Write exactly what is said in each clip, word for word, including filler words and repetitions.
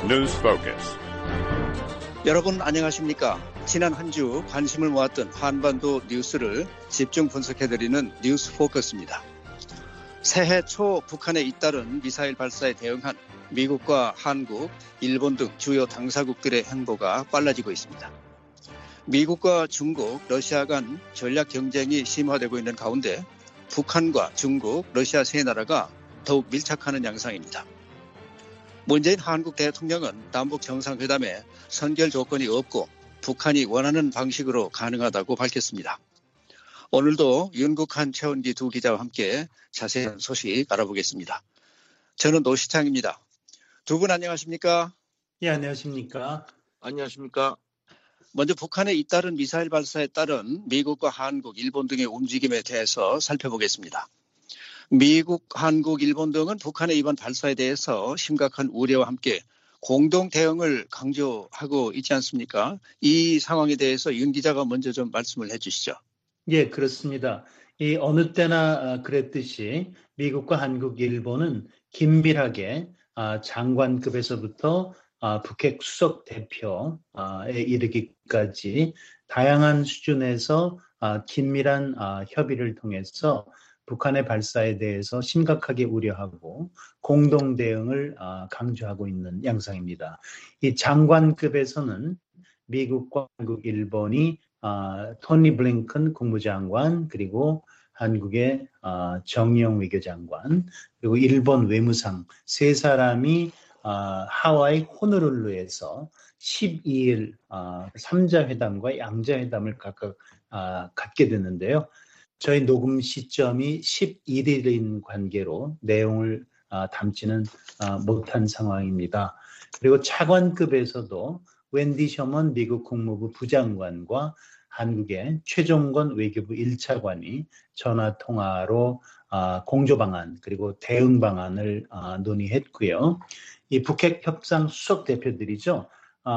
News Focus. 여러분 안녕하십니까? 지난 한 주 관심을 모았던 한반도 뉴스를 집중 분석해드리는 뉴스 포커스입니다. 새해 초 북한에 잇따른 미사일 발사에 대응한 미국과 한국, 일본 등 주요 당사국들의 행보가 빨라지고 있습니다. 미국과 중국, 러시아 간 전략 경쟁이 심화되고 있는 가운데 북한과 중국, 러시아 세 나라가 더욱 밀착하는 양상입니다. 문재인 한국 대통령은 남북 정상회담에 선결 조건이 없고 북한이 원하는 방식으로 가능하다고 밝혔습니다. 오늘도 윤국한, 최원기 두 기자와 함께 자세한 소식 알아보겠습니다. 저는 노시창입니다. 두 분 안녕하십니까? 예, 안녕하십니까? 안녕하십니까? 먼저 북한에 잇따른 미사일 발사에 따른 미국과 한국, 일본 등의 움직임에 대해서 살펴보겠습니다. 미국, 한국, 일본 등은 북한의 이번 발사에 대해서 심각한 우려와 함께 공동 대응을 강조하고 있지 않습니까? 이 상황에 대해서 윤 기자가 먼저 좀 말씀을 해 주시죠. 예, 그렇습니다. 이 어느 때나 그랬듯이 미국과 한국, 일본은 긴밀하게 장관급에서부터 북핵 수석 대표에 이르기까지 다양한 수준에서 긴밀한 협의를 통해서 북한의 발사에 대해서 심각하게 우려하고 공동 대응을 강조하고 있는 양상입니다. 이 장관급에서는 미국과 한국, 일본이 토니 블링컨 국무장관, 그리고 한국의 정의용 외교장관, 그리고 일본 외무상 세 사람이 하와이 호놀룰루에서 십이 일 삼자회담과 양자회담을 각각 갖게 됐는데요. 저희 녹음 시점이 십일 일인 관계로 내용을 담지는 못한 상황입니다. 그리고 차관급에서도 웬디 셔먼 미국 국무부 부장관과 한국의 최종건 외교부 일 차관이 전화통화로 공조방안 그리고 대응 방안을 논의했고요. 이 북핵 협상 수석 대표들이죠.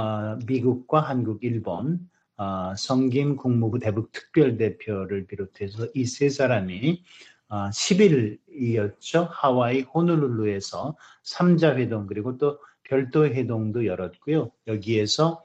미국과 한국, 일본, 어, 성김 국무부 대북 특별대표를 비롯해서 이 세 사람이 어, 십 일이었죠. 하와이 호놀룰루에서 삼자회동 그리고 또 별도 회동도 열었고요. 여기에서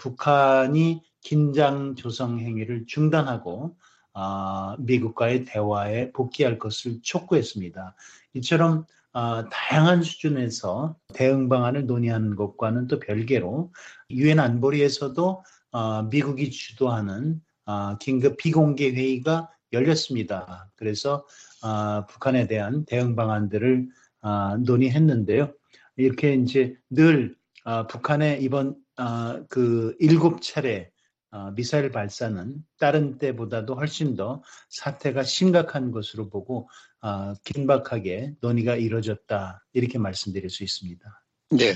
북한이 긴장 조성 행위를 중단하고 어, 미국과의 대화에 복귀할 것을 촉구했습니다. 이처럼 어, 다양한 수준에서 대응 방안을 논의하는 것과는 또 별개로 유엔 안보리에서도 어, 미국이 주도하는 어, 긴급 비공개 회의가 열렸습니다. 그래서 어, 북한에 대한 대응 방안들을 어, 논의했는데요. 이렇게 이제 늘 어, 북한의 이번 어, 그 일곱 차례 어, 미사일 발사는 다른 때보다도 훨씬 더 사태가 심각한 것으로 보고 어, 긴박하게 논의가 이루어졌다 이렇게 말씀드릴 수 있습니다. 네.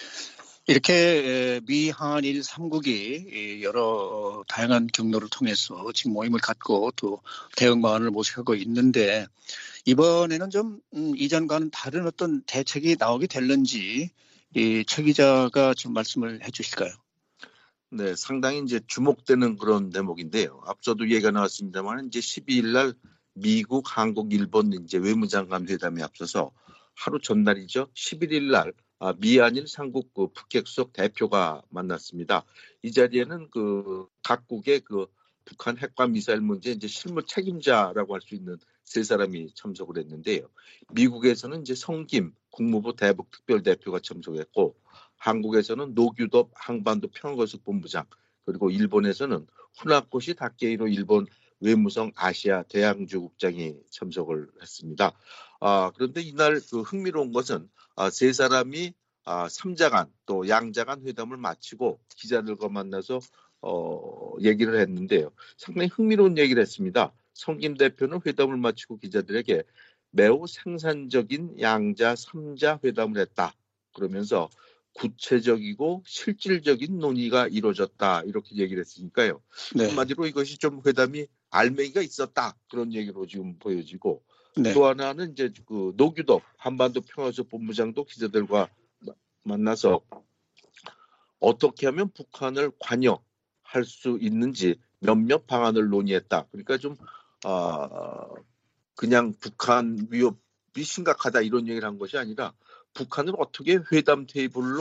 이렇게 미, 한일 삼 국이 여러 다양한 경로를 통해서 지금 모임을 갖고 또 대응 방안을 모색하고 있는데 이번에는 좀 이전과는 다른 어떤 대책이 나오게 될는지 이 최 기자가 좀 말씀을 해 주실까요? 네, 상당히 이제 주목되는 그런 대목인데요. 앞서도 얘기가 나왔습니다만 이제 십이 일 날 미국, 한국, 일본 이제 외무장관 회담에 앞서서 하루 전날이죠. 십일 일 날 아, 미한일 삼국 그 북핵 수석 대표가 만났습니다. 이 자리에는 그 각국의 그 북한 핵과 미사일 문제 이제 실무 책임자라고 할 수 있는 세 사람이 참석을 했는데요. 미국에서는 이제 성김 국무부 대북 특별 대표가 참석했고, 한국에서는 노규덥 한반도 평화건설 본부장, 그리고 일본에서는 후나코시 다케이로 일본 외무성 아시아 대양주 국장이 참석을 했습니다. 아, 그런데 이날 그 흥미로운 것은 아, 세 사람이 아, 삼자간 또 양자간 회담을 마치고 기자들과 만나서 어, 얘기를 했는데요. 상당히 흥미로운 얘기를 했습니다. 성김 대표는 회담을 마치고 기자들에게 매우 생산적인 양자 삼자 회담을 했다. 그러면서 구체적이고 실질적인 논의가 이루어졌다. 이렇게 얘기를 했으니까요. 네. 한마디로 이것이 좀 회담이 알맹이가 있었다. 그런 얘기로 지금 보여지고 네. 또 하나는 이제 그 노규덕 한반도 평화적 본부장도 기자들과 만나서 어떻게 하면 북한을 관여할 수 있는지 몇몇 방안을 논의했다. 그러니까 좀 어, 그냥 북한 위협이 심각하다 이런 얘기를 한 것이 아니라 북한을 어떻게 회담 테이블로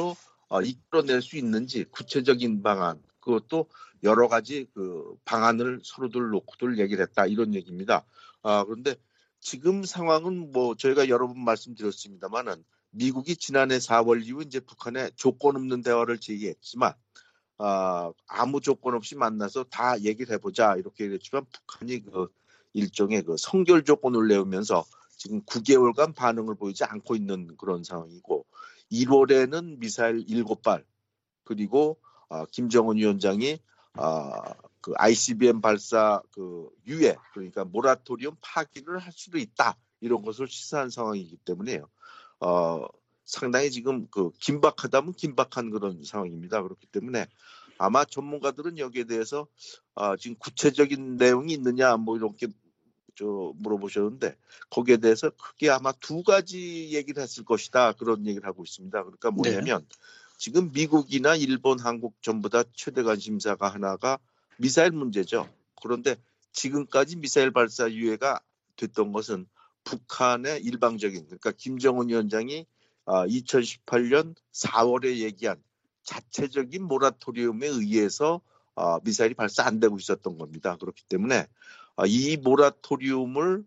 어, 이끌어낼 수 있는지 구체적인 방안, 그것도 여러 가지 그 방안을 서로들 놓고들 얘기를 했다, 이런 얘기입니다. 아, 그런데 지금 상황은 뭐 저희가 여러 번 말씀드렸습니다만은 미국이 지난해 사월 이후 이제 북한에 조건 없는 대화를 제기했지만 아, 아무 조건 없이 만나서 다 얘기를 해보자 이렇게 얘기했지만 북한이 그 일종의 그 성결 조건을 내오면서 지금 구 개월간 반응을 보이지 않고 있는 그런 상황이고, 일월에는 미사일 일곱 발, 그리고 어, 김정은 위원장이 어, 그 아이씨비엠 발사 그 유예, 그러니까 모라토리움 파기를 할 수도 있다, 이런 것을 시사한 상황이기 때문에요. 어, 상당히 지금 그 긴박하다면 긴박한 그런 상황입니다. 그렇기 때문에 아마 전문가들은 여기에 대해서 어, 지금 구체적인 내용이 있느냐 뭐 이렇게 저 물어보셨는데, 거기에 대해서 크게 아마 두 가지 얘기를 했을 것이다, 그런 얘기를 하고 있습니다. 그러니까 뭐냐면 네. 지금 미국이나 일본, 한국 전부 다 최대 관심사가 하나가 미사일 문제죠. 그런데 지금까지 미사일 발사 유예가 됐던 것은 북한의 일방적인, 그러니까 김정은 위원장이 이천십팔 년 사월에 얘기한 자체적인 모라토리움에 의해서 미사일이 발사 안 되고 있었던 겁니다. 그렇기 때문에 이 모라토리움을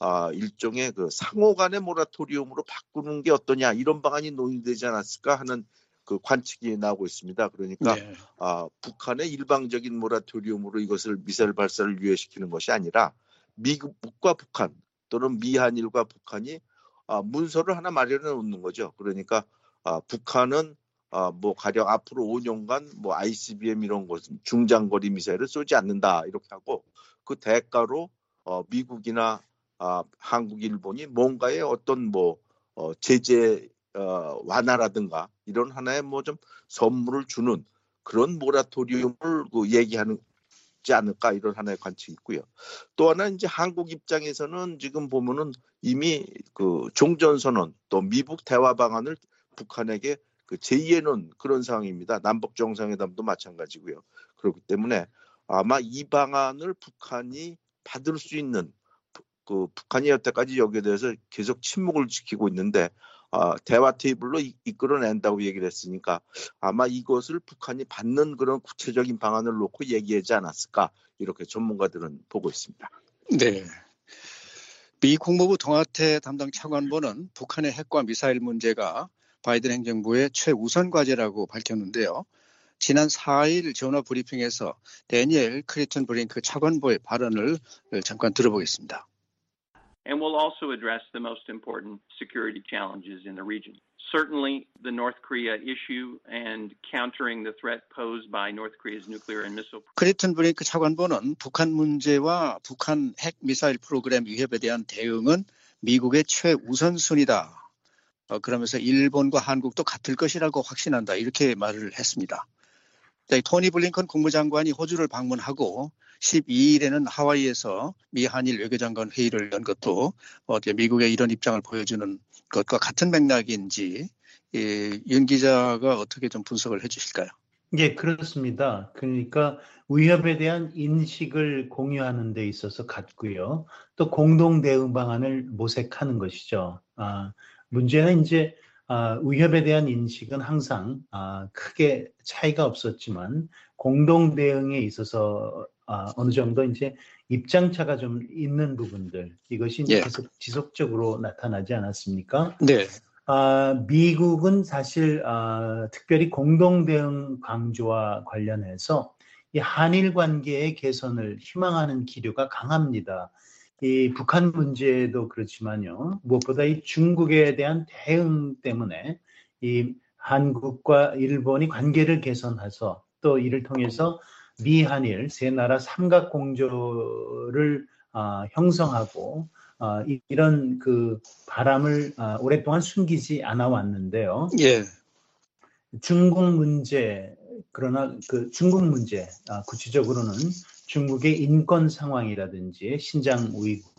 일종의 그 상호 간의 모라토리움으로 바꾸는 게 어떠냐, 이런 방안이 논의되지 않았을까 하는 그 관측이 나오고 있습니다. 그러니까 네. 아, 북한의 일방적인 모라토리움으로 이것을 미사일 발사를 유예시키는 것이 아니라 미국과 북한 또는 미한일과 북한이 아, 문서를 하나 마련해 놓는 거죠. 그러니까 아, 북한은 아, 뭐 가령 앞으로 오 년간 뭐 아이씨비엠 이런 것은 중장거리 미사일을 쏘지 않는다, 이렇게 하고 그 대가로 어, 미국이나 아, 한국, 일본이 뭔가의 어떤 뭐 어, 제재 어, 완화라든가 이런 하나의 뭐 좀 선물을 주는 그런 모라토리움을 그 얘기하는 지 않을까, 이런 하나의 관측이 있고요. 또 하나 이제 한국 입장에서는 지금 보면은 이미 그 종전선언 또 미북 대화 방안을 북한에게 그 제의해놓은 그런 상황입니다. 남북 정상회담도 마찬가지고요. 그렇기 때문에 아마 이 방안을 북한이 받을 수 있는, 그 북한이 여태까지 여기에 대해서 계속 침묵을 지키고 있는데 어, 대화 테이블로 이, 이끌어낸다고 얘기를 했으니까 아마 이것을 북한이 받는 그런 구체적인 방안을 놓고 얘기하지 않았을까, 이렇게 전문가들은 보고 있습니다. 네. 미 국무부 동아태 담당 차관보는 북한의 핵과 미사일 문제가 바이든 행정부의 최우선 과제라고 밝혔는데요. 지난 사 일 전화 브리핑에서 데니엘 크리튼 브링크 차관보의 발언을 잠깐 들어보겠습니다. And we'll also address the most important security challenges in the region. Certainly, the North Korea issue and countering the threat posed by North Korea's nuclear and missile. 크리튼 브링크 차관보는 북한 문제와 북한 핵 미사일 프로그램 위협에 대한 대응은 미국의 최우선순위다. 어, 그러면서 일본과 한국도 같을 것이라고 확신한다, 이렇게 말을 했습니다. 토니 블링컨 국무장관이 호주를 방문하고 십이 일에는 하와이에서 미 한일 외교장관 회의를 연 것도 미국의 이런 입장을 보여주는 것과 같은 맥락인지 예, 윤 기자가 어떻게 좀 분석을 해 주실까요? 예, 그렇습니다. 그러니까 위협에 대한 인식을 공유하는 데 있어서 같고요. 또 공동 대응 방안을 모색하는 것이죠. 아, 문제는 이제 아, 위협에 대한 인식은 항상 아, 크게 차이가 없었지만 공동 대응에 있어서 아, 어느 정도 이제 입장차가 좀 있는 부분들, 이것이 예. 계속 지속적으로 나타나지 않았습니까? 네. 아, 미국은 사실 아, 특별히 공동 대응 강조와 관련해서 이 한일 관계의 개선을 희망하는 기류가 강합니다. 이 북한 문제도 그렇지만요. 무엇보다 이 중국에 대한 대응 때문에 이 한국과 일본이 관계를 개선해서 또 이를 통해서 미한일 세 나라 삼각 공조를 어, 형성하고 어, 이런 그 바람을 어, 오랫동안 숨기지 않아 왔는데요. 예. 중국 문제, 그러나 그 중국 문제 어, 구체적으로는 중국의 인권 상황이라든지 신장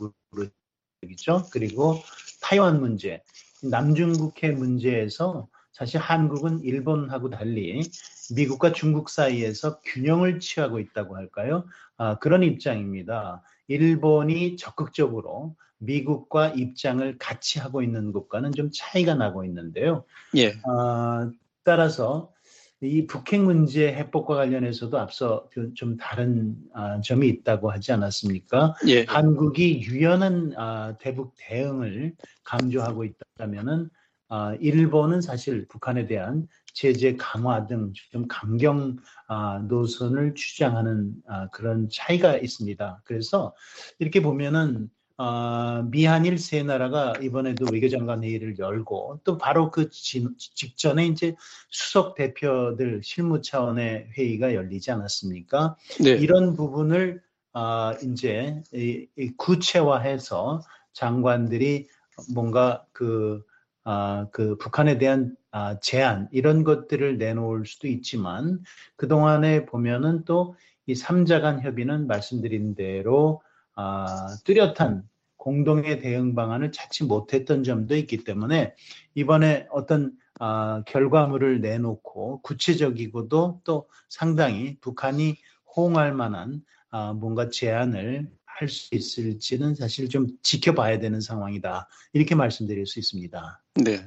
우이구르죠. 그리고 타이완 문제, 남중국해 문제에서 사실 한국은 일본하고 달리 미국과 중국 사이에서 균형을 취하고 있다고 할까요? 아, 그런 입장입니다. 일본이 적극적으로 미국과 입장을 같이 하고 있는 것과는 좀 차이가 나고 있는데요. 예. 아, 따라서 이 북핵 문제 해법과 관련해서도 앞서 좀 다른 아, 점이 있다고 하지 않았습니까? 예. 한국이 유연한 아, 대북 대응을 강조하고 있다면은 아, 일본은 사실 북한에 대한 제재 강화 등 좀 강경 아, 노선을 주장하는 아, 그런 차이가 있습니다. 그래서 이렇게 보면은 어, 미한일 세 나라가 이번에도 외교장관 회의를 열고 또 바로 그 지, 직전에 이제 수석 대표들 실무 차원의 회의가 열리지 않았습니까? 네. 이런 부분을 어, 이제 이, 이 구체화해서 장관들이 뭔가 그, 어, 그 북한에 대한 어, 제안 이런 것들을 내놓을 수도 있지만 그동안에 보면은 또 이 삼자 간 협의는 말씀드린 대로 아, 뚜렷한 공동의 대응 방안을 찾지 못했던 점도 있기 때문에 이번에 어떤 아, 결과물을 내놓고 구체적이고도 또 상당히 북한이 호응할 만한 아, 뭔가 제안을 할 수 있을지는 사실 좀 지켜봐야 되는 상황이다. 이렇게 말씀드릴 수 있습니다. 네.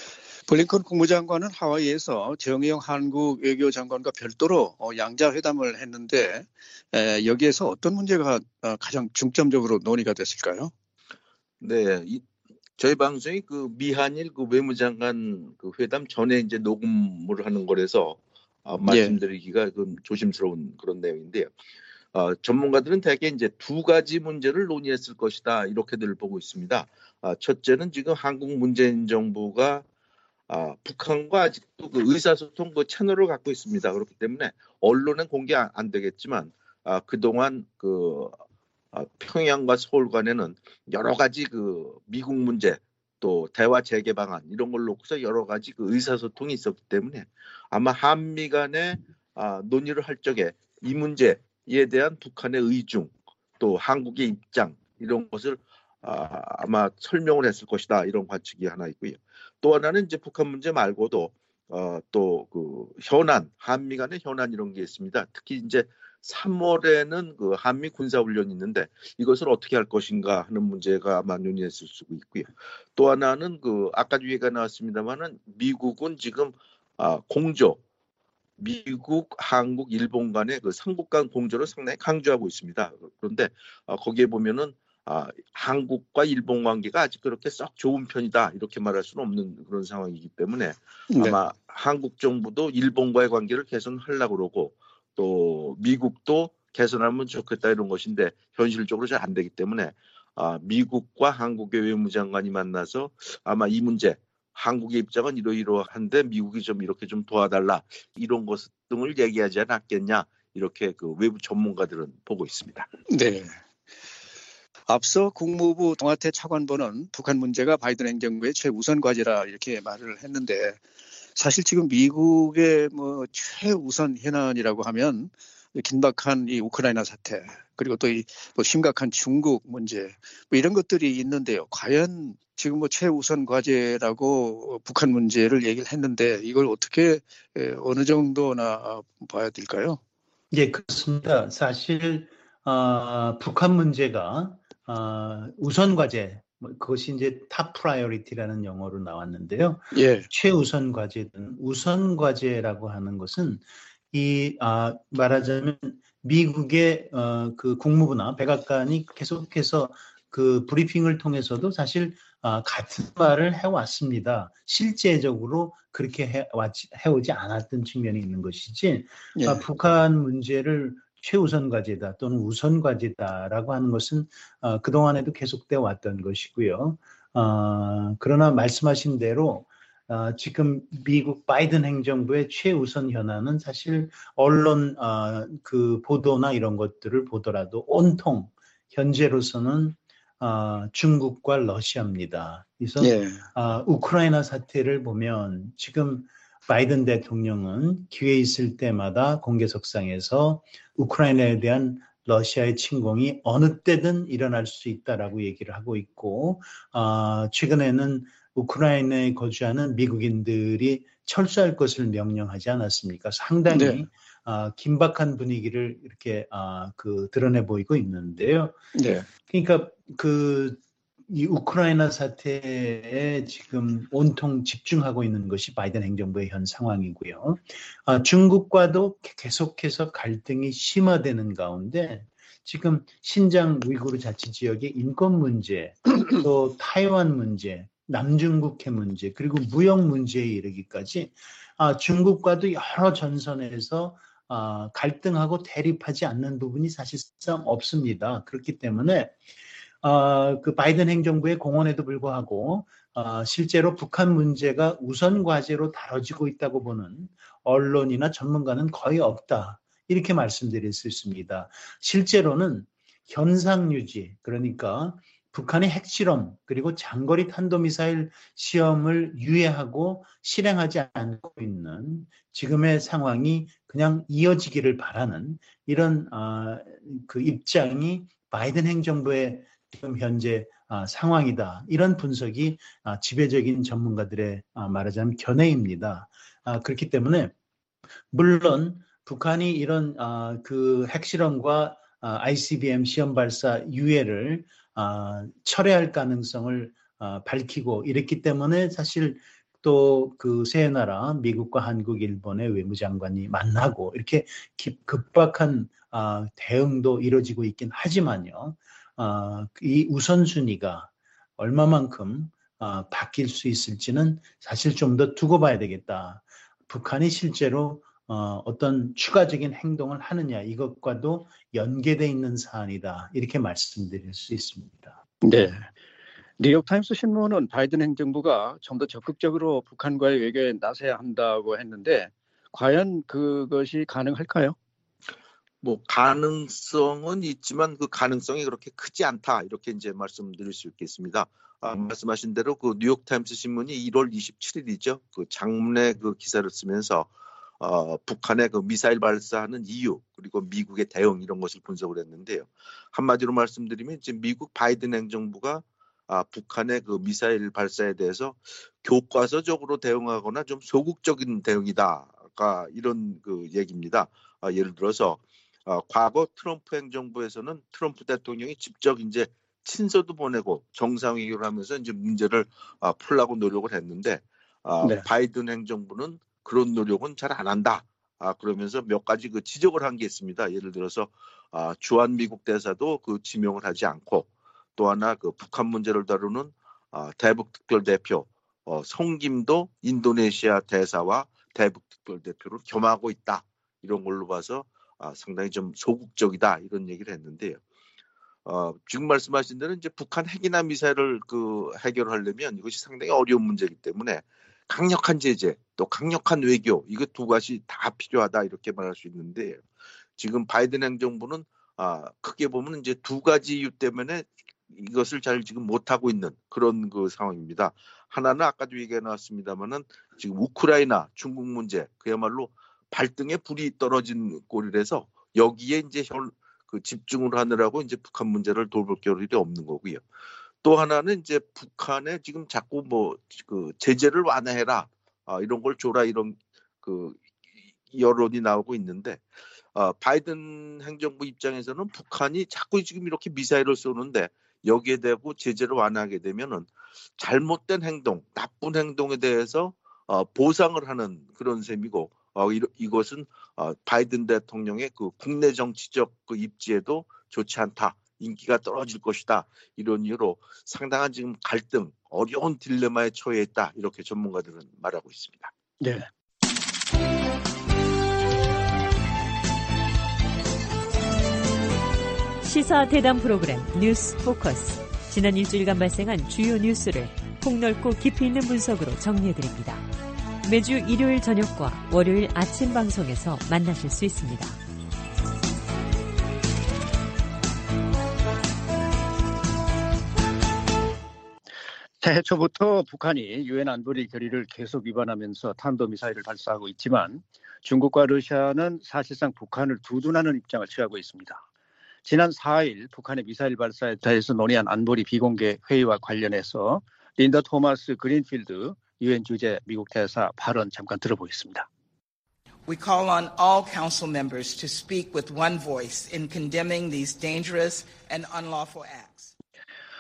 블링컨 국무장관은 하와이에서 정의용 한국 외교장관과 별도로 양자 회담을 했는데 여기에서 어떤 문제가 가장 중점적으로 논의가 됐을까요? 네, 이, 저희 방송이 그 미한일 그 외무장관 그 회담 전에 이제 녹음을 하는 거라서 아, 말씀드리기가 좀 조심스러운 그런 내용인데요. 어, 전문가들은 대개 이제 두 가지 문제를 논의했을 것이다 이렇게들 보고 있습니다. 아, 첫째는 지금 한국 문재인 정부가 아, 북한과 아직도 그 의사소통 그 채널을 갖고 있습니다. 그렇기 때문에 언론은 공개 안, 안 되겠지만 아, 그동안 그 아, 평양과 서울 간에는 여러 가지 그 미국 문제 또 대화 재개 방안 이런 걸 놓고서 여러 가지 그 의사소통이 있었기 때문에 아마 한미 간의 아, 논의를 할 적에 이 문제에 대한 북한의 의중 또 한국의 입장 이런 것을 아, 아마 설명을 했을 것이다 이런 관측이 하나 있고요. 또 하나는 이제 북한 문제 말고도 어, 또 그 현안 한미 간의 현안 이런 게 있습니다. 특히 이제 삼월에는 그 한미 군사훈련이 있는데 이것을 어떻게 할 것인가 하는 문제가 아마 논의했을 수 있고요. 또 하나는 그 아까도 얘기가 나왔습니다만은 미국은 지금 아, 공조 미국, 한국, 일본 간의 그 삼국 간 공조를 상당히 강조하고 있습니다. 그런데 어, 거기에 보면은 아, 한국과 일본 관계가 아직 그렇게 썩 좋은 편이다 이렇게 말할 수는 없는 그런 상황이기 때문에 아마 네. 한국 정부도 일본과의 관계를 개선하려고 그러고 또 미국도 개선하면 좋겠다 이런 것인데 현실적으로 잘 안 되기 때문에 아, 미국과 한국의 외무장관이 만나서 아마 이 문제 한국의 입장은 이러이러한데 미국이 좀 이렇게 좀 도와달라 이런 것 등을 얘기하지 않았겠냐 이렇게 그 외부 전문가들은 보고 있습니다. 네. 앞서 국무부 동아태 차관보는 북한 문제가 바이든 행정부의 최우선 과제라 이렇게 말을 했는데 사실 지금 미국의 뭐 최우선 현안이라고 하면 긴박한 이 우크라이나 사태 그리고 또 이 뭐 심각한 중국 문제 뭐 이런 것들이 있는데요. 과연 지금 뭐 최우선 과제라고 북한 문제를 얘기를 했는데 이걸 어떻게 어느 정도나 봐야 될까요? 예, 그렇습니다. 사실 어, 북한 문제가 어, 우선 과제, 그것이 이제 탑 프라이어리티라는 영어로 나왔는데요. 예. 최우선 과제든 우선 과제라고 하는 것은 이 아, 말하자면 미국의 어, 그 국무부나 백악관이 계속해서 그 브리핑을 통해서도 사실 아, 같은 말을 해왔습니다. 실제적으로 그렇게 해왔지, 해오지 않았던 측면이 있는 것이지 예. 아, 북한 문제를 최우선 과제다 또는 우선 과제다라고 하는 것은 어, 그동안에도 계속되어 왔던 것이고요. 어, 그러나 말씀하신 대로 어, 지금 미국 바이든 행정부의 최우선 현안은 사실 언론 어, 그 보도나 이런 것들을 보더라도 온통 현재로서는 어, 중국과 러시아입니다. 그래서 예. 어, 우크라이나 사태를 보면 지금 바이든 대통령은 기회 있을 때마다 공개석상에서 우크라이나에 대한 러시아의 침공이 어느 때든 일어날 수 있다라고 얘기를 하고 있고 어, 최근에는 우크라이나에 거주하는 미국인들이 철수할 것을 명령하지 않았습니까? 상당히 네. 어, 긴박한 분위기를 이렇게 어, 그 드러내 보이고 있는데요. 네. 그러니까 그 이 우크라이나 사태에 지금 온통 집중하고 있는 것이 바이든 행정부의 현 상황이고요. 아, 중국과도 계속해서 갈등이 심화되는 가운데 지금 신장 우이구르 자치지역의 인권 문제, 또 타이완 문제, 남중국해 문제, 그리고 무역 문제에 이르기까지 아, 중국과도 여러 전선에서 아, 갈등하고 대립하지 않는 부분이 사실상 없습니다. 그렇기 때문에 어, 그 바이든 행정부의 공언에도 불구하고 어, 실제로 북한 문제가 우선 과제로 다뤄지고 있다고 보는 언론이나 전문가는 거의 없다. 이렇게 말씀드릴 수 있습니다. 실제로는 현상 유지, 그러니까 북한의 핵실험 그리고 장거리 탄도미사일 시험을 유예하고 실행하지 않고 있는 지금의 상황이 그냥 이어지기를 바라는 이런 어, 그 입장이 바이든 행정부의 지금 현재 아, 상황이다. 이런 분석이 아, 지배적인 전문가들의 아, 말하자면 견해입니다. 아, 그렇기 때문에 물론 북한이 이런 아, 그 핵실험과 아, 아이씨비엠 시험 발사 유예를 아, 철회할 가능성을 아, 밝히고 이랬기 때문에 사실 또 그 세 나라 미국과 한국, 일본의 외무장관이 만나고 이렇게 급박한 아, 대응도 이루어지고 있긴 하지만요. 어, 이 우선순위가 얼마만큼 어, 바뀔 수 있을지는 사실 좀 더 두고 봐야 되겠다. 북한이 실제로 어, 어떤 추가적인 행동을 하느냐 이것과도 연계되어 있는 사안이다. 이렇게 말씀드릴 수 있습니다. 네. 뉴욕타임스 신문은 바이든 행정부가 좀 더 적극적으로 북한과의 외교에 나서야 한다고 했는데 과연 그것이 가능할까요? 뭐 가능성은 있지만 그 가능성이 그렇게 크지 않다 이렇게 이제 말씀드릴 수 있겠습니다. 아, 말씀하신 대로 그 뉴욕타임스 신문이 일월 이십칠일이죠. 그 장문의 그 기사를 쓰면서 어, 북한의 그 미사일 발사하는 이유 그리고 미국의 대응 이런 것을 분석을 했는데요. 한마디로 말씀드리면 이제 미국 바이든 행정부가 아, 북한의 그 미사일 발사에 대해서 교과서적으로 대응하거나 좀 소극적인 대응이다가 이런 그 얘기입니다. 아, 예를 들어서 어, 과거 트럼프 행정부에서는 트럼프 대통령이 직접 이제 친서도 보내고 정상회의를 하면서 이제 문제를 아, 풀려고 노력을 했는데 아, 네. 바이든 행정부는 그런 노력은 잘 안 한다. 아, 그러면서 몇 가지 그 지적을 한 게 있습니다. 예를 들어서 아, 주한 미국 대사도 그 지명을 하지 않고 또 하나 그 북한 문제를 다루는 아, 대북 특별 대표 어, 송김도 인도네시아 대사와 대북 특별 대표를 겸하고 있다. 이런 걸로 봐서 아, 상당히 좀 소극적이다 이런 얘기를 했는데요. 어, 지금 말씀하신 대로 이제 북한 핵이나 미사일을 그 해결하려면 이것이 상당히 어려운 문제이기 때문에 강력한 제재 또 강력한 외교 이거 두 가지 다 필요하다 이렇게 말할 수 있는데 지금 바이든 행정부는 아, 크게 보면 이제 두 가지 이유 때문에 이것을 잘 지금 못하고 있는 그런 그 상황입니다. 하나는 아까도 얘기가 나왔습니다만은 지금 우크라이나 중국 문제 그야말로 발등에 불이 떨어진 꼴이라서 여기에 이제 현, 그 집중을 하느라고 이제 북한 문제를 돌볼 겨를이 없는 거고요. 또 하나는 이제 북한에 지금 자꾸 뭐 그 제재를 완화해라 아, 이런 걸 줘라 이런 그 여론이 나오고 있는데 어, 바이든 행정부 입장에서는 북한이 자꾸 지금 이렇게 미사일을 쏘는데 여기에 대고 제재를 완화하게 되면은 잘못된 행동, 나쁜 행동에 대해서 어, 보상을 하는 그런 셈이고 어, 이, 이것은 어, 바이든 대통령의 그 국내 정치적 그 입지에도 좋지 않다. 인기가 떨어질 것이다. 이런 이유로 상당한 지금 갈등, 어려운 딜레마에 처해 있다. 이렇게 전문가들은 말하고 있습니다. 네. 시사 대담 프로그램 뉴스 포커스. 지난 일주일간 발생한 주요 뉴스를 폭넓고 깊이 있는 분석으로 정리해드립니다. 매주 일요일 저녁과 월요일 아침 방송에서 만나실 수 있습니다. 새해 초부터 북한이 유엔 안보리 결의를 계속 위반하면서 탄도미사일을 발사하고 있지만 중국과 러시아는 사실상 북한을 두둔하는 입장을 취하고 있습니다. 지난 사일 북한의 미사일 발사에 대해서 논의한 안보리 비공개 회의와 관련해서 린다 토마스 그린필드 유엔 주재 미국 대사 발언 잠깐 들어보겠습니다. We call on all council members to speak with one voice in condemning these dangerous and unlawful acts.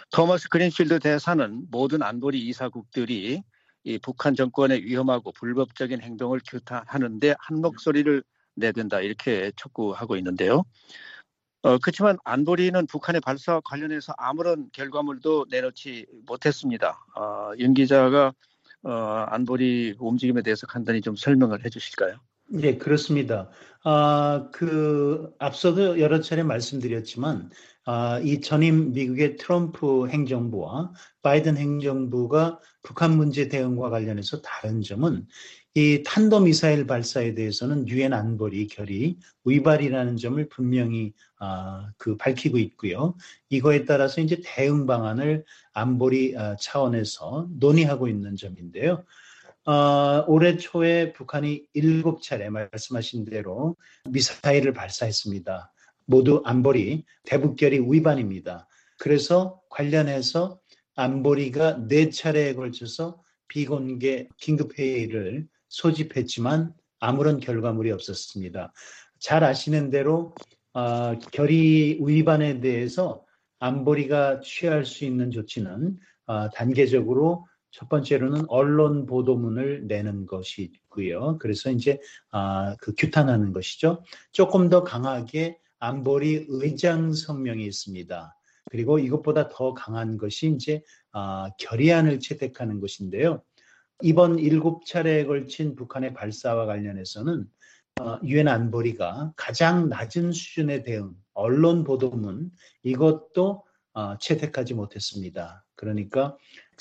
토머스 그린필드 대사는 모든 안보리 이사국들이 이 북한 정권의 위험하고 불법적인 행동을 규탄하는데 한 목소리를 내야 된다 이렇게 촉구하고 있는데요. 어, 그렇지만 안보리는 북한의 발사와 관련해서 아무런 결과물도 내놓지 못했습니다. 어, 윤 기자가 어, 안보리 움직임에 대해서 간단히 좀 설명을 해주실까요? 네, 그렇습니다. 아, 그 앞서도 여러 차례 말씀드렸지만 아, 이 전임 미국의 트럼프 행정부와 바이든 행정부가 북한 문제 대응과 관련해서 다른 점은 이 탄도미사일 발사에 대해서는 유엔 안보리 결의 위반이라는 점을 분명히 아, 그 밝히고 있고요. 이거에 따라서 이제 대응 방안을 안보리 아, 차원에서 논의하고 있는 점인데요. 어, 올해 초에 북한이 일곱 차례 말씀하신 대로 미사일을 발사했습니다. 모두 안보리 대북결의 위반입니다. 그래서 관련해서 안보리가 네 차례에 걸쳐서 비공개 긴급회의를 소집했지만 아무런 결과물이 없었습니다. 잘 아시는 대로 어, 결의 위반에 대해서 안보리가 취할 수 있는 조치는 어, 단계적으로 첫 번째로는 언론 보도문을 내는 것이 있고요. 그래서 이제 아, 그 규탄하는 것이죠. 조금 더 강하게 안보리 의장 성명이 있습니다. 그리고 이것보다 더 강한 것이 이제 아, 결의안을 채택하는 것인데요. 이번 일곱 차례에 걸친 북한의 발사와 관련해서는 유엔 어, 안보리가 가장 낮은 수준의 대응, 언론 보도문 이것도 어, 채택하지 못했습니다. 그러니까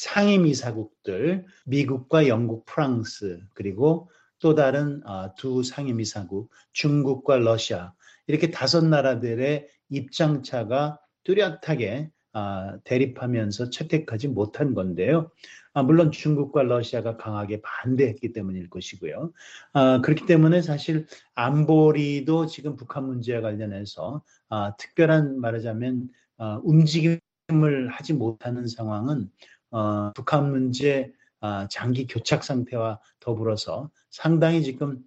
상임이사국들, 미국과 영국, 프랑스, 그리고 또 다른 어, 두 상임이사국, 중국과 러시아 이렇게 다섯 나라들의 입장차가 뚜렷하게 어, 대립하면서 채택하지 못한 건데요. 아, 물론 중국과 러시아가 강하게 반대했기 때문일 것이고요. 아, 그렇기 때문에 사실 안보리도 지금 북한 문제와 관련해서 아, 특별한 말하자면 아, 움직임을 하지 못하는 상황은 어, 북한 문제 아, 장기 교착 상태와 더불어서 상당히 지금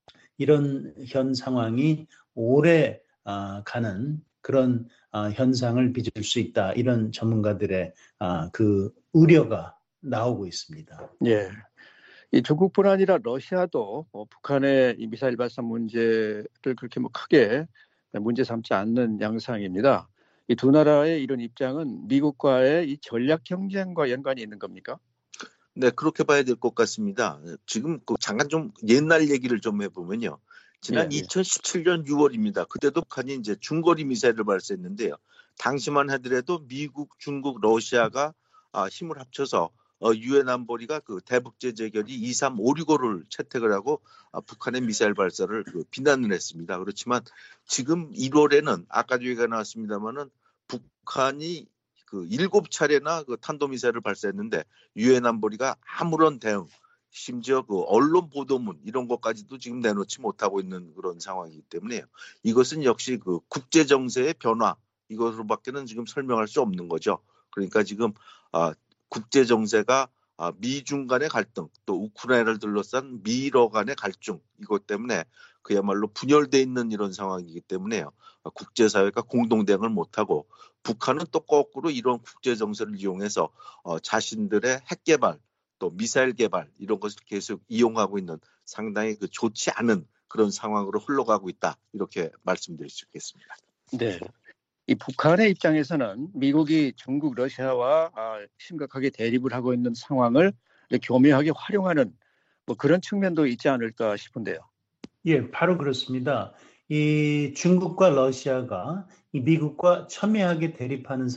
이런 현 상황이 오래 아, 가는 그런 아, 현상을 빚을 수 있다. 이런 전문가들의 아, 그 우려가 나오고 있습니다. 예. 이 중국뿐 아니라 러시아도 뭐 북한의 이 미사일 발사 문제를 그렇게 뭐 크게 문제 삼지 않는 양상입니다. 이 두 나라의 이런 입장은 미국과의 이 전략 경쟁과 연관이 있는 겁니까? 네, 그렇게 봐야 될 것 같습니다. 지금 그 잠깐 좀 옛날 얘기를 좀 해보면요. 지난 예, 예. 이천십칠 년 유월입니다. 그때도 북한이 이제 중거리 미사일을 발사했는데요. 당시만 하더라도 미국, 중국, 러시아가 아, 힘을 합쳐서 어, 유엔 안보리가 그 대북제 재결의 이삼오육오를 채택을 하고 아, 북한의 미사일 발사를 그 비난을 했습니다. 그렇지만 지금 일월에는 아까도 얘기가 나왔습니다만은 북한이 그 일곱 차례나 그 탄도미사일을 발사했는데 유엔 안보리가 아무런 대응, 심지어 그 언론 보도문 이런 것까지도 지금 내놓지 못하고 있는 그런 상황이기 때문에요. 이것은 역시 그 국제 정세의 변화 이것으로밖에는 지금 설명할 수 없는 거죠. 그러니까 지금 아, 국제 정세가 아, 미중 간의 갈등, 또 우크라이나를 둘러싼 미러 간의 갈등 이것 때문에 그야말로 분열돼 있는 이런 상황이기 때문에요. 국제사회가 공동 대응을 못하고 북한은 또 거꾸로 이런 국제 정세를 이용해서 어, 자신들의 핵 개발, 또 미사일 개발 이런 것을 계속 이용하고 있는 상당히 그 좋지 않은 그런 상황으로 흘러가고 있다 이렇게 말씀드릴 수 있겠습니다. 네. 이 북한의 입장에서는 미국이 중국, 러시아와 심각하게 대립을 하고 있는 상황을 교묘하게 활용하는 뭐 그런 측면도 있지 않을까 싶은데요. 예, 바로 그렇습니다. 이 중국과 러시아가 이 미국과 첨예하게 대립하는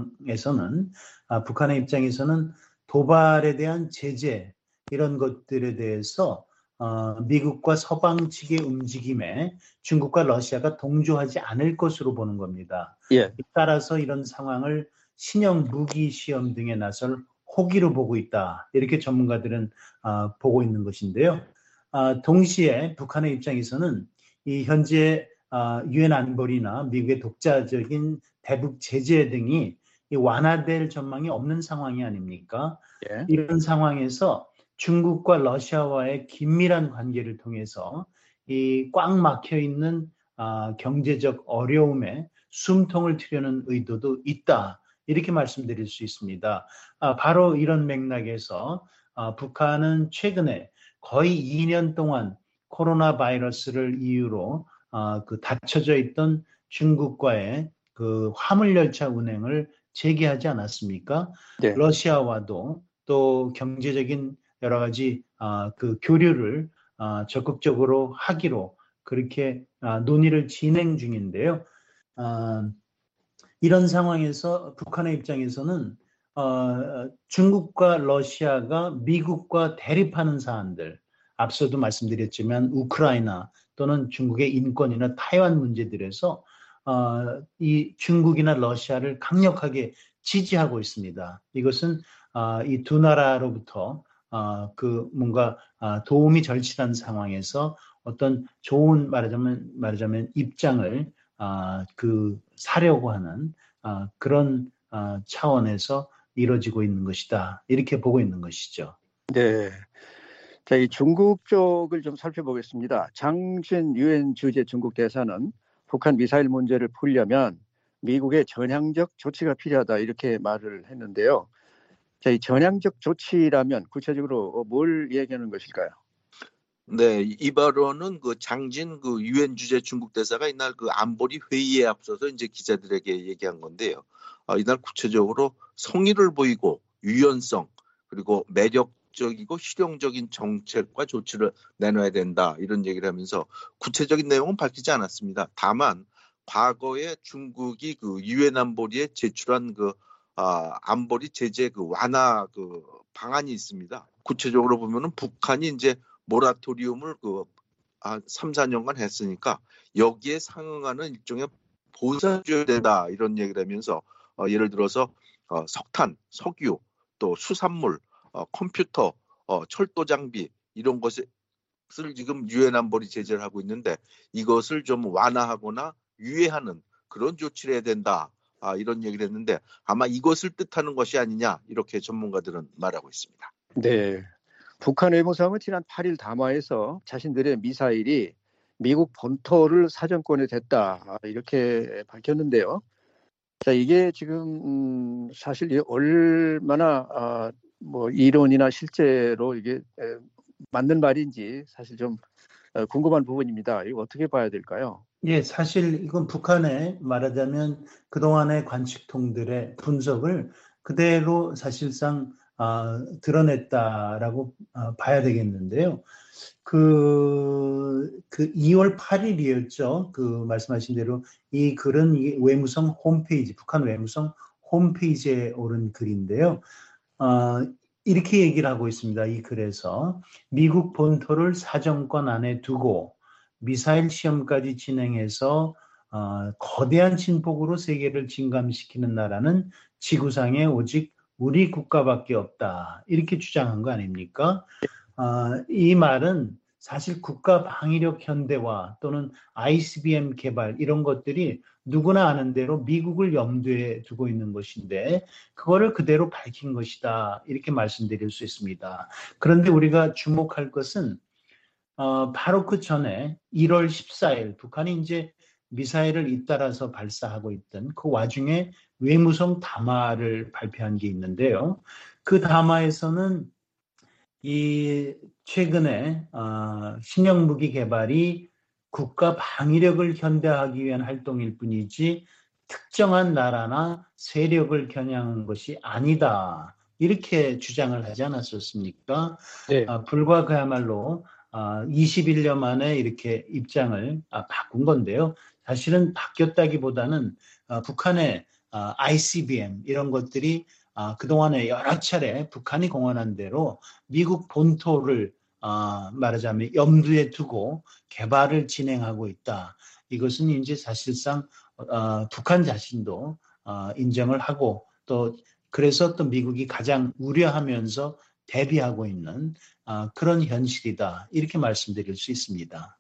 상황에서는 아, 북한의 입장에서는 도발에 대한 제재 이런 것들에 대해서 어, 미국과 서방 측의 움직임에 중국과 러시아가 동조하지 않을 것으로 보는 겁니다. 예. 따라서 이런 상황을 신형 무기 시험 등에 나설 호기로 보고 있다. 이렇게 전문가들은 어, 보고 있는 것인데요. 어, 동시에 북한의 입장에서는 이 현재 어, 유엔 안보리나 미국의 독자적인 대북 제재 등이 이 완화될 전망이 없는 상황이 아닙니까? 예. 이런 상황에서 중국과 러시아와의 긴밀한 관계를 통해서 이 꽉 막혀 있는 아, 경제적 어려움에 숨통을 트려는 의도도 있다. 이렇게 말씀드릴 수 있습니다. 아, 바로 이런 맥락에서 아, 북한은 최근에 거의 이 년 동안 코로나 바이러스를 이유로 아, 그 닫혀져 있던 중국과의 그 화물열차 운행을 재개하지 않았습니까? 네. 러시아와도 또 경제적인 여러 가지 아, 그 교류를 아, 적극적으로 하기로 그렇게 아, 논의를 진행 중인데요. 아, 이런 상황에서 북한의 입장에서는 어, 중국과 러시아가 미국과 대립하는 사안들, 앞서도 말씀드렸지만 우크라이나 또는 중국의 인권이나 타이완 문제들에서 어, 이 중국이나 러시아를 강력하게 지지하고 있습니다. 이것은 어, 이 두 나라로부터 어, 그 뭔가 어, 도움이 절실한 상황에서 어떤 좋은 말하자면 말하자면 입장을 어, 그 사려고 하는 어, 그런 어, 차원에서 이루어지고 있는 것이다. 이렇게 보고 있는 것이죠. 네. 자, 이 중국 쪽을 좀 살펴보겠습니다. 장준 유엔 주재 중국 대사는 북한 미사일 문제를 풀려면 미국의 전향적 조치가 필요하다 이렇게 말을 했는데요. 자, 이 전향적 조치라면 구체적으로 뭘 얘기하는 것일까요? 네, 이 발언은 그 장진 그 유엔 주재 중국 대사가 이날 그 안보리 회의에 앞서서 이제 기자들에게 얘기한 건데요. 어, 이날 구체적으로 성의를 보이고 유연성 그리고 매력적이고 실용적인 정책과 조치를 내놔야 된다 이런 얘기를 하면서 구체적인 내용은 밝히지 않았습니다. 다만 과거에 중국이 그 유엔 안보리에 제출한 그 아, 안보리 제재 그 완화 그 방안이 있습니다. 구체적으로 보면은 북한이 이제 모라토리움을 그 한 삼, 사 년간 했으니까 여기에 상응하는 일종의 보상을 줘야 된다 이런 얘기를 하면서 어, 예를 들어서 어, 석탄, 석유, 또 수산물, 어, 컴퓨터, 어, 철도 장비 이런 것을 지금 유엔 안보리 제재를 하고 있는데 이것을 좀 완화하거나 유예하는 그런 조치를 해야 된다. 아, 이런 얘기를 했는데 아마 이것을 뜻하는 것이 아니냐 이렇게 전문가들은 말하고 있습니다. 네. 북한 외무성은 지난 팔 일 담화에서 자신들의 미사일이 미국 본토를 사정권에 댔다 이렇게 밝혔는데요. 자, 이게 지금 음, 사실 얼마나 아, 뭐 이론이나 실제로 이게 에, 맞는 말인지 사실 좀 어, 궁금한 부분입니다. 이거 어떻게 봐야 될까요? 예, 사실 이건 북한의 말하자면 그동안의 관측통들의 분석을 그대로 사실상 아, 드러냈다라고 아, 봐야 되겠는데요. 그, 그 이월 팔 일이었죠. 그 말씀하신 대로 이 글은 이 외무성 홈페이지, 북한 외무성 홈페이지에 오른 글인데요. 어, 이렇게 얘기를 하고 있습니다. 이 글에서 미국 본토를 사정권 안에 두고 미사일 시험까지 진행해서 어, 거대한 진폭으로 세계를 진감시키는 나라는 지구상에 오직 우리 국가밖에 없다. 이렇게 주장한 거 아닙니까? 어, 이 말은 사실 국가 방위력 현대화 또는 아이씨비엠 개발 이런 것들이 누구나 아는 대로 미국을 염두에 두고 있는 것인데 그거를 그대로 밝힌 것이다. 이렇게 말씀드릴 수 있습니다. 그런데 우리가 주목할 것은 어, 바로 그 전에 일월 십사일 북한이 이제 미사일을 잇따라서 발사하고 있던 그 와중에 외무성 담화를 발표한 게 있는데요. 그 담화에서는 이 최근에 어, 신형 무기 개발이 국가 방위력을 현대화하기 위한 활동일 뿐이지 특정한 나라나 세력을 겨냥한 것이 아니다. 이렇게 주장을 하지 않았었습니까? 네. 어, 불과 그야말로 어, 이십일 년 만에 이렇게 입장을 아, 바꾼 건데요. 사실은 바뀌었다기보다는 어, 북한의 어, 아이씨비엠 이런 것들이 아, 그동안에 여러 차례 북한이 공언한 대로 미국 본토를 아, 말하자면 염두에 두고 개발을 진행하고 있다. 이것은 이제 사실상 어, 북한 자신도 어, 인정을 하고 또 그래서 또 미국이 가장 우려하면서 대비하고 있는 어, 그런 현실이다. 이렇게 말씀드릴 수 있습니다.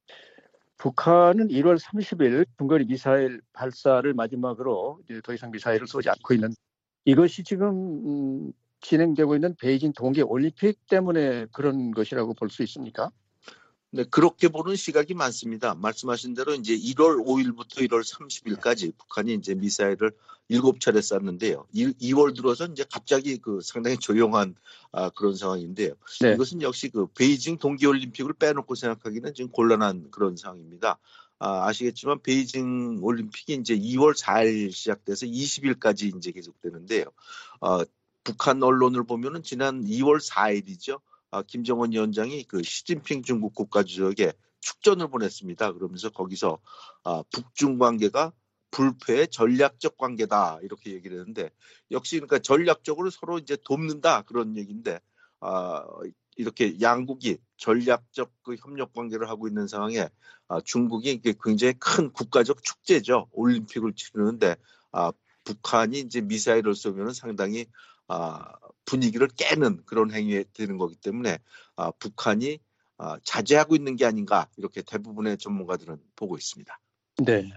북한은 일월 삼십일 중거리 미사일 발사를 마지막으로 이제 더 이상 미사일을 쏘지 않고 있는 이것이 지금 음, 진행되고 있는 베이징 동계 올림픽 때문에 그런 것이라고 볼 수 있습니까? 네, 그렇게 보는 시각이 많습니다. 말씀하신 대로 이제 일월 오일부터 일월 삼십일까지 북한이 이제 미사일을 일곱 차례 쐈는데요. 이월 들어서 이제 갑자기 그 상당히 조용한 아, 그런 상황인데요. 네. 이것은 역시 그 베이징 동계올림픽을 빼놓고 생각하기는 지금 곤란한 그런 상황입니다. 아, 아시겠지만 베이징 올림픽이 이제 이월 사일 시작돼서 이십일까지 이제 계속되는데요. 어, 북한 언론을 보면은 지난 이월 사일이죠. 아, 김정은 위원장이 그 시진핑 중국 국가주석에 축전을 보냈습니다. 그러면서 거기서 아, 북중 관계가 불패의 전략적 관계다 이렇게 얘기를 했는데 역시 그러니까 전략적으로 서로 이제 돕는다 그런 얘기인데 아, 이렇게 양국이 전략적 그 협력 관계를 하고 있는 상황에 아, 중국이 이게 굉장히 큰 국가적 축제죠. 올림픽을 치르는데 아, 북한이 이제 미사일을 쏘면은 상당히 아, 분위기를 깨는 그런 행위가 되는 거기 때문에 아, 북한이 아, 자제하고 있는 게 아닌가 이렇게 대부분의 전문가들은 보고 있습니다. 네.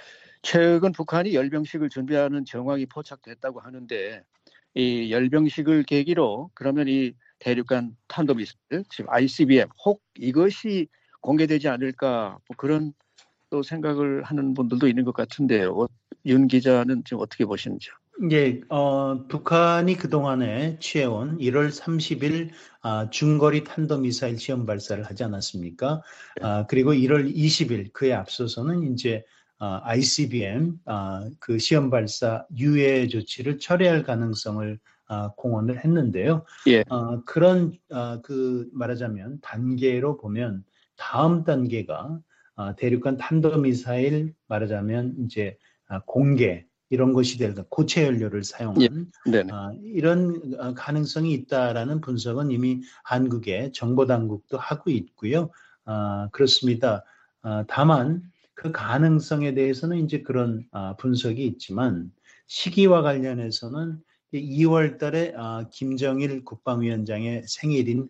최근 북한이 열병식을 준비하는 정황이 포착됐다고 하는데 이 열병식을 계기로 그러면 이 대륙간 탄도미사일 지금 아이씨비엠 혹 이것이 공개되지 않을까 뭐 그런 또 생각을 하는 분들도 있는 것 같은데요. 윤 기자는 지금 어떻게 보시는지요? 예, 어, 북한이 그동안에 취해온 일월 삼십일 아, 중거리 탄도미사일 시험 발사를 하지 않았습니까? 아, 그리고 일월 이십일 그에 앞서서는 이제 아, 아이씨비엠 아, 그 시험 발사 유예 조치를 철회할 가능성을 아, 공언을 했는데요. 예. 어, 그런 아, 그 말하자면 단계로 보면 다음 단계가 아, 대륙간 탄도미사일 말하자면 이제 아, 공개 이런 것이 될 고체 연료를 사용한 예. 어, 이런 가능성이 있다라는 분석은 이미 한국의 정보 당국도 하고 있고요. 어, 그렇습니다. 어, 다만 그 가능성에 대해서는 이제 그런 어, 분석이 있지만 시기와 관련해서는 이월 달에 어, 김정일 국방위원장의 생일인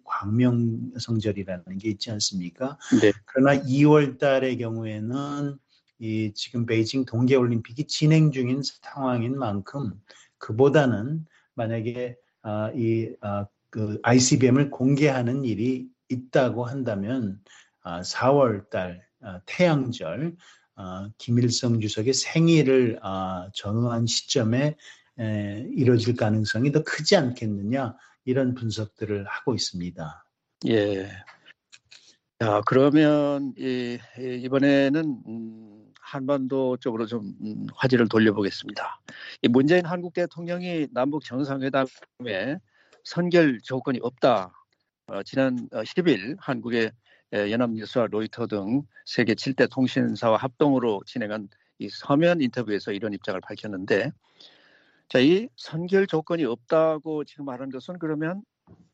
광명성절이라는 게 있지 않습니까? 네. 그러나 이월 달의 경우에는 이 지금 베이징 동계올림픽이 진행 중인 상황인 만큼 그보다는 만약에 아, 이 아, 그 아이씨비엠을 공개하는 일이 있다고 한다면 아, 사월 달 아, 태양절 아, 김일성 주석의 생일을 아, 전후한 시점에 에, 이루어질 가능성이 더 크지 않겠느냐 이런 분석들을 하고 있습니다. 예. 자, 그러면 이, 이번에는 음, 한반도 쪽으로 좀 음, 화제를 돌려보겠습니다. 이 문재인 한국 대통령이 남북 정상회담에 선결 조건이 없다. 어, 지난 십일 한국의 연합뉴스와 로이터 등 세계 칠 대 통신사와 합동으로 진행한 이 서면 인터뷰에서 이런 입장을 밝혔는데, 자, 이 선결 조건이 없다고 지금 말한 것은 그러면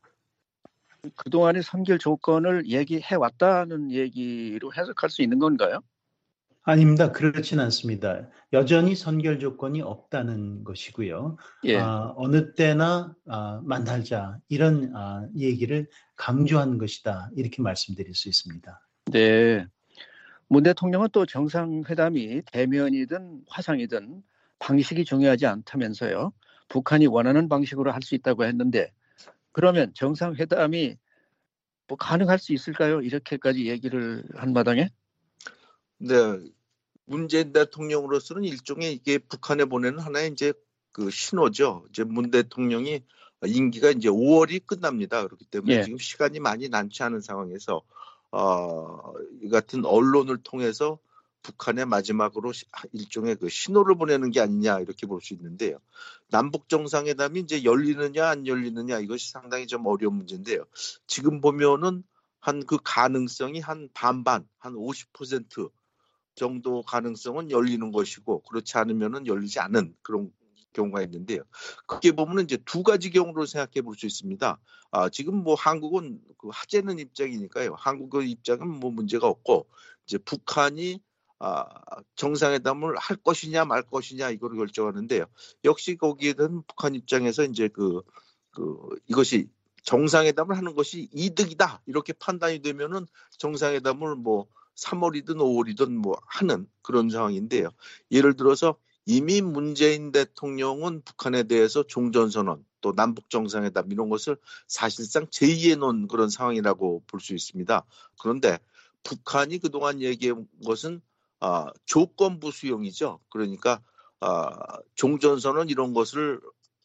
그동안의 선결 조건을 얘기해 왔다는 얘기로 해석할 수 있는 건가요? 아닙니다. 그렇지는 않습니다. 여전히 선결 조건이 없다는 것이고요. 예. 아, 어느 때나 아, 만나자 이런 아, 얘기를 강조한 것이다. 이렇게 말씀드릴 수 있습니다. 네. 문 대통령은 또 정상회담이 대면이든 화상이든 방식이 중요하지 않다면서요. 북한이 원하는 방식으로 할 수 있다고 했는데 그러면 정상회담이 뭐 가능할 수 있을까요? 이렇게까지 얘기를 한 마당에? 네, 문재인 대통령으로서는 일종의 이게 북한에 보내는 하나의 이제 그 신호죠. 이제 문 대통령이 임기가 이제 오월이 끝납니다. 그렇기 때문에 예. 지금 시간이 많이 남지 않은 상황에서 어, 이 같은 언론을 통해서 북한의 마지막으로 일종의 그 신호를 보내는 게 아니냐 이렇게 볼 수 있는데요. 남북 정상회담이 이제 열리느냐 안 열리느냐 이것이 상당히 좀 어려운 문제인데요. 지금 보면은 한 그 가능성이 한 반반, 한 오십 퍼센트 정도 가능성은 열리는 것이고 그렇지 않으면은 열리지 않은 그런 경우가 있는데요. 크게 보면은 이제 두 가지 경우로 생각해 볼 수 있습니다. 아, 지금 뭐 한국은 그 하재는 입장이니까요. 한국의 입장은 뭐 문제가 없고 이제 북한이 아, 정상회담을 할 것이냐 말 것이냐 이걸 결정하는데요. 역시 거기에 대한 북한 입장에서 이제 그, 그 이것이 정상회담을 하는 것이 이득이다 이렇게 판단이 되면은 정상회담을 뭐 삼월이든 오월이든 뭐 하는 그런 상황인데요. 예를 들어서 이미 문재인 대통령은 북한에 대해서 종전선언 또 남북정상회담 이런 것을 사실상 제의해 놓은 그런 상황이라고 볼 수 있습니다. 그런데 북한이 그동안 얘기한 것은 아, 조건부 수용이죠. 그러니까 아, 종전선언 이런 것을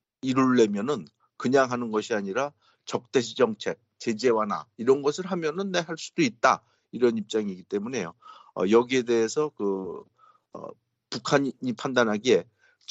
이루려면은 그냥 하는 것이 아니라 적대시 정책, 제재 완화 이런 것을 하면은 내 할 수도 있다 이런 입장이기 때문에요. 어, 여기에 대해서 그 어, 북한이 판단하기에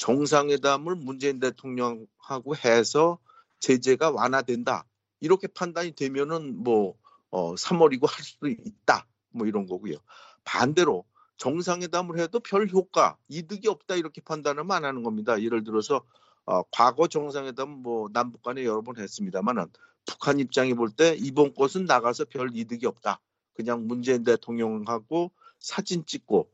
정상회담을 문재인 대통령하고 해서 제재가 완화된다 이렇게 판단이 되면은 뭐 어, 삼월이고 할 수도 있다 뭐 이런 거고요. 반대로 정상회담을 해도 별 효과, 이득이 없다 이렇게 판단하면 안 하는 겁니다. 예를 들어서 어, 과거 정상회담 뭐 남북 간에 여러 번 했습니다만은 북한 입장이 볼 때 이번 것은 나가서 별 이득이 없다. 그냥 문재인 대통령하고 사진 찍고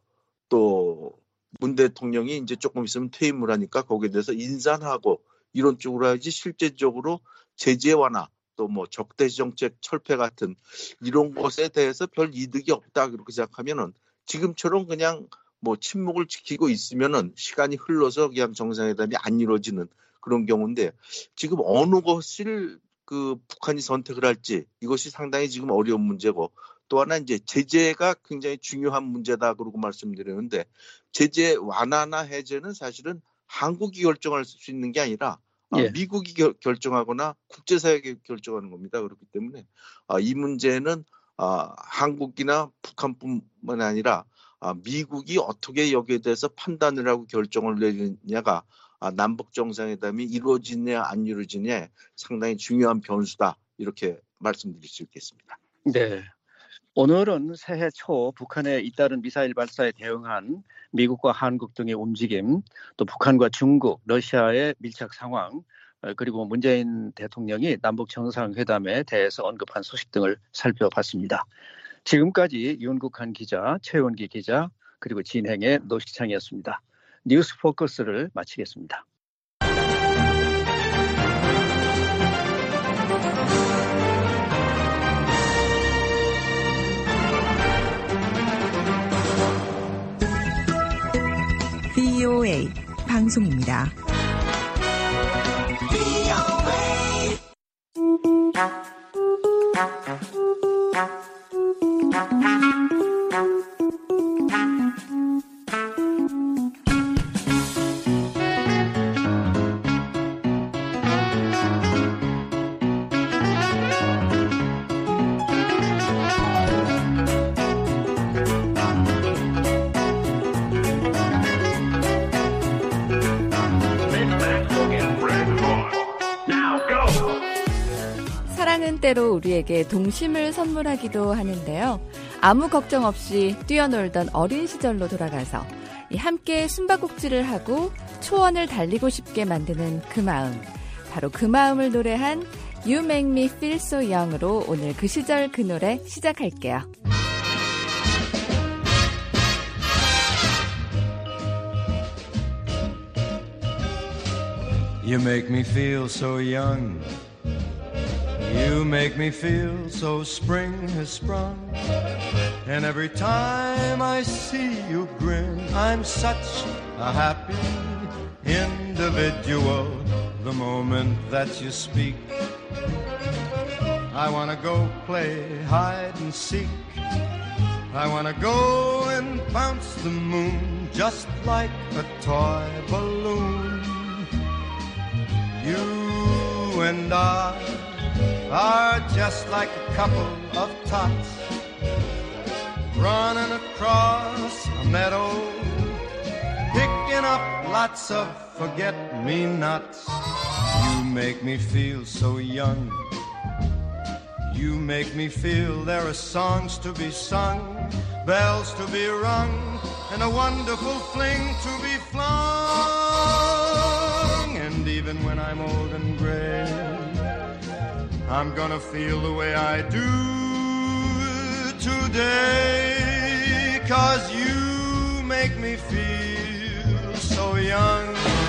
또 문 대통령이 이제 조금 있으면 퇴임을 하니까 거기에 대해서 인사하고 이런 쪽으로 해야지 실제적으로 제재 완화 또 뭐 적대시 정책 철폐 같은 이런 것에 대해서 별 이득이 없다 그렇게 생각하면은 지금처럼 그냥 뭐 침묵을 지키고 있으면은 시간이 흘러서 그냥 정상회담이 안 이루어지는 그런 경우인데 지금 어느 것을 그 북한이 선택을 할지 이것이 상당히 지금 어려운 문제고 또 하나 이제 제재가 굉장히 중요한 문제다 그러고 말씀드렸는데 제재 완화나 해제는 사실은 한국이 결정할 수 있는 게 아니라 예. 미국이 겨, 결정하거나 국제사회가 결정하는 겁니다. 그렇기 때문에 아, 이 문제는 아, 한국이나 북한뿐만 아니라 아, 미국이 어떻게 여기에 대해서 판단을 하고 결정을 내리느냐가 아, 남북 정상회담이 이루어지냐 안 이루어지냐 상당히 중요한 변수다 이렇게 말씀드릴 수 있겠습니다. 네. 오늘은 새해 초 북한의 잇따른 미사일 발사에 대응한 미국과 한국 등의 움직임, 또 북한과 중국, 러시아의 밀착 상황, 그리고 문재인 대통령이 남북 정상회담에 대해서 언급한 소식 등을 살펴봤습니다. 지금까지 윤국한 기자, 최원기 기자, 그리고 진행의 노시창이었습니다. 뉴스 포커스를 마치겠습니다. 브이오에이 방송입니다. 때로 우리에게 동심을 선물하기도 하는데요. 아무 걱정 없이 뛰어놀던 어린 시절로 돌아가서 함께 숨바꼭질을 하고 초원을 달리고 싶게 만드는 그 마음. 바로 그 마음을 노래한 You Make Me Feel So Young으로 오늘 그 시절 그 노래 시작할게요. You make me feel so young. You make me feel so spring has sprung. And every time I see you grin, I'm such a happy individual. The moment that you speak, I wanna go play hide and seek. I wanna go and bounce the moon just like a toy balloon. You and I are just like a couple of tots running across a meadow, picking up lots of forget-me-nots. You make me feel so young. You make me feel there are songs to be sung, bells to be rung, and a wonderful fling to be flung. And even when I'm old and gray, I'm gonna feel the way I do today, 'cause you make me feel so young.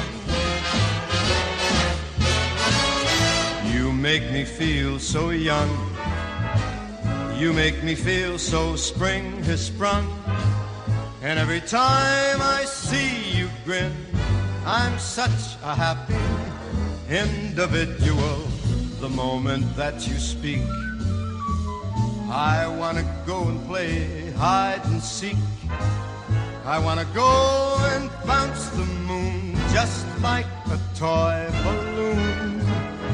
You make me feel so young. You make me feel so spring has sprung. And every time I see you grin, I'm such a happy individual. The moment that you speak, I wanna go and play hide and seek. I wanna go and bounce the moon just like a toy balloon.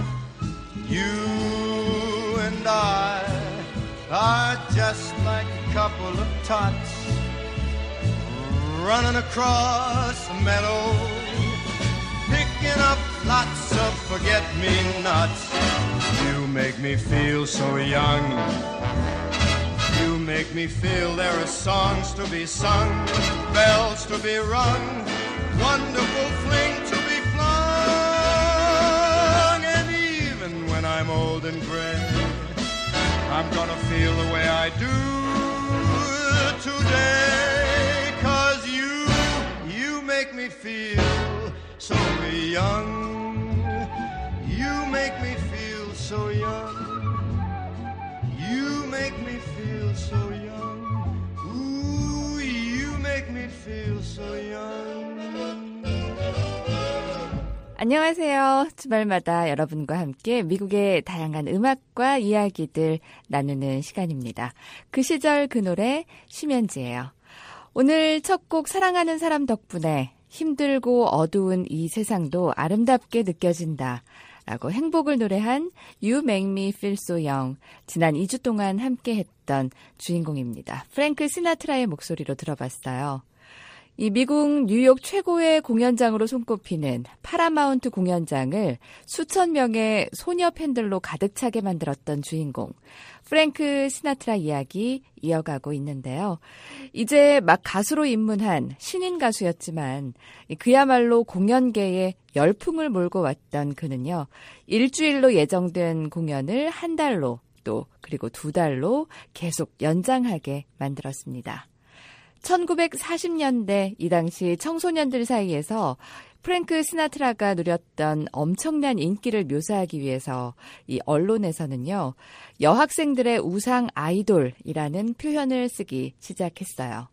You and I are just like a couple of tots running across a meadow, picking up lots of forget-me-nots. You make me feel so young. You make me feel there are songs to be sung, bells to be rung, wonderful fling to be flung. And even when I'm old and gray, I'm gonna feel the way I do today. 'Cause you, you make me feel so young. You make me feel so young. You make me feel so young. Ooh, you make me feel so young. 안녕하세요. 주말마다 여러분과 함께 미국의 다양한 음악과 이야기들 나누는 시간입니다. 그 시절 그 노래 심연지예요. 오늘 첫 곡 사랑하는 사람 덕분에 힘들고 어두운 이 세상도 아름답게 느껴진다 라고 행복을 노래한 You Make Me Feel So Young, 지난 이 주 동안 함께했던 주인공입니다. 프랭크 시나트라의 목소리로 들어봤어요. 이 미국 뉴욕 최고의 공연장으로 손꼽히는 파라마운트 공연장을 수천 명의 소녀 팬들로 가득 차게 만들었던 주인공 프랭크 시나트라 이야기 이어가고 있는데요. 이제 막 가수로 입문한 신인 가수였지만 그야말로 공연계에 열풍을 몰고 왔던 그는요. 일주일로 예정된 공연을 한 달로 또 그리고 두 달로 계속 연장하게 만들었습니다. 천구백사십 년대 이 당시 청소년들 사이에서 프랭크 시나트라가 누렸던 엄청난 인기를 묘사하기 위해서 이 언론에서는요, 여학생들의 우상 아이돌이라는 표현을 쓰기 시작했어요.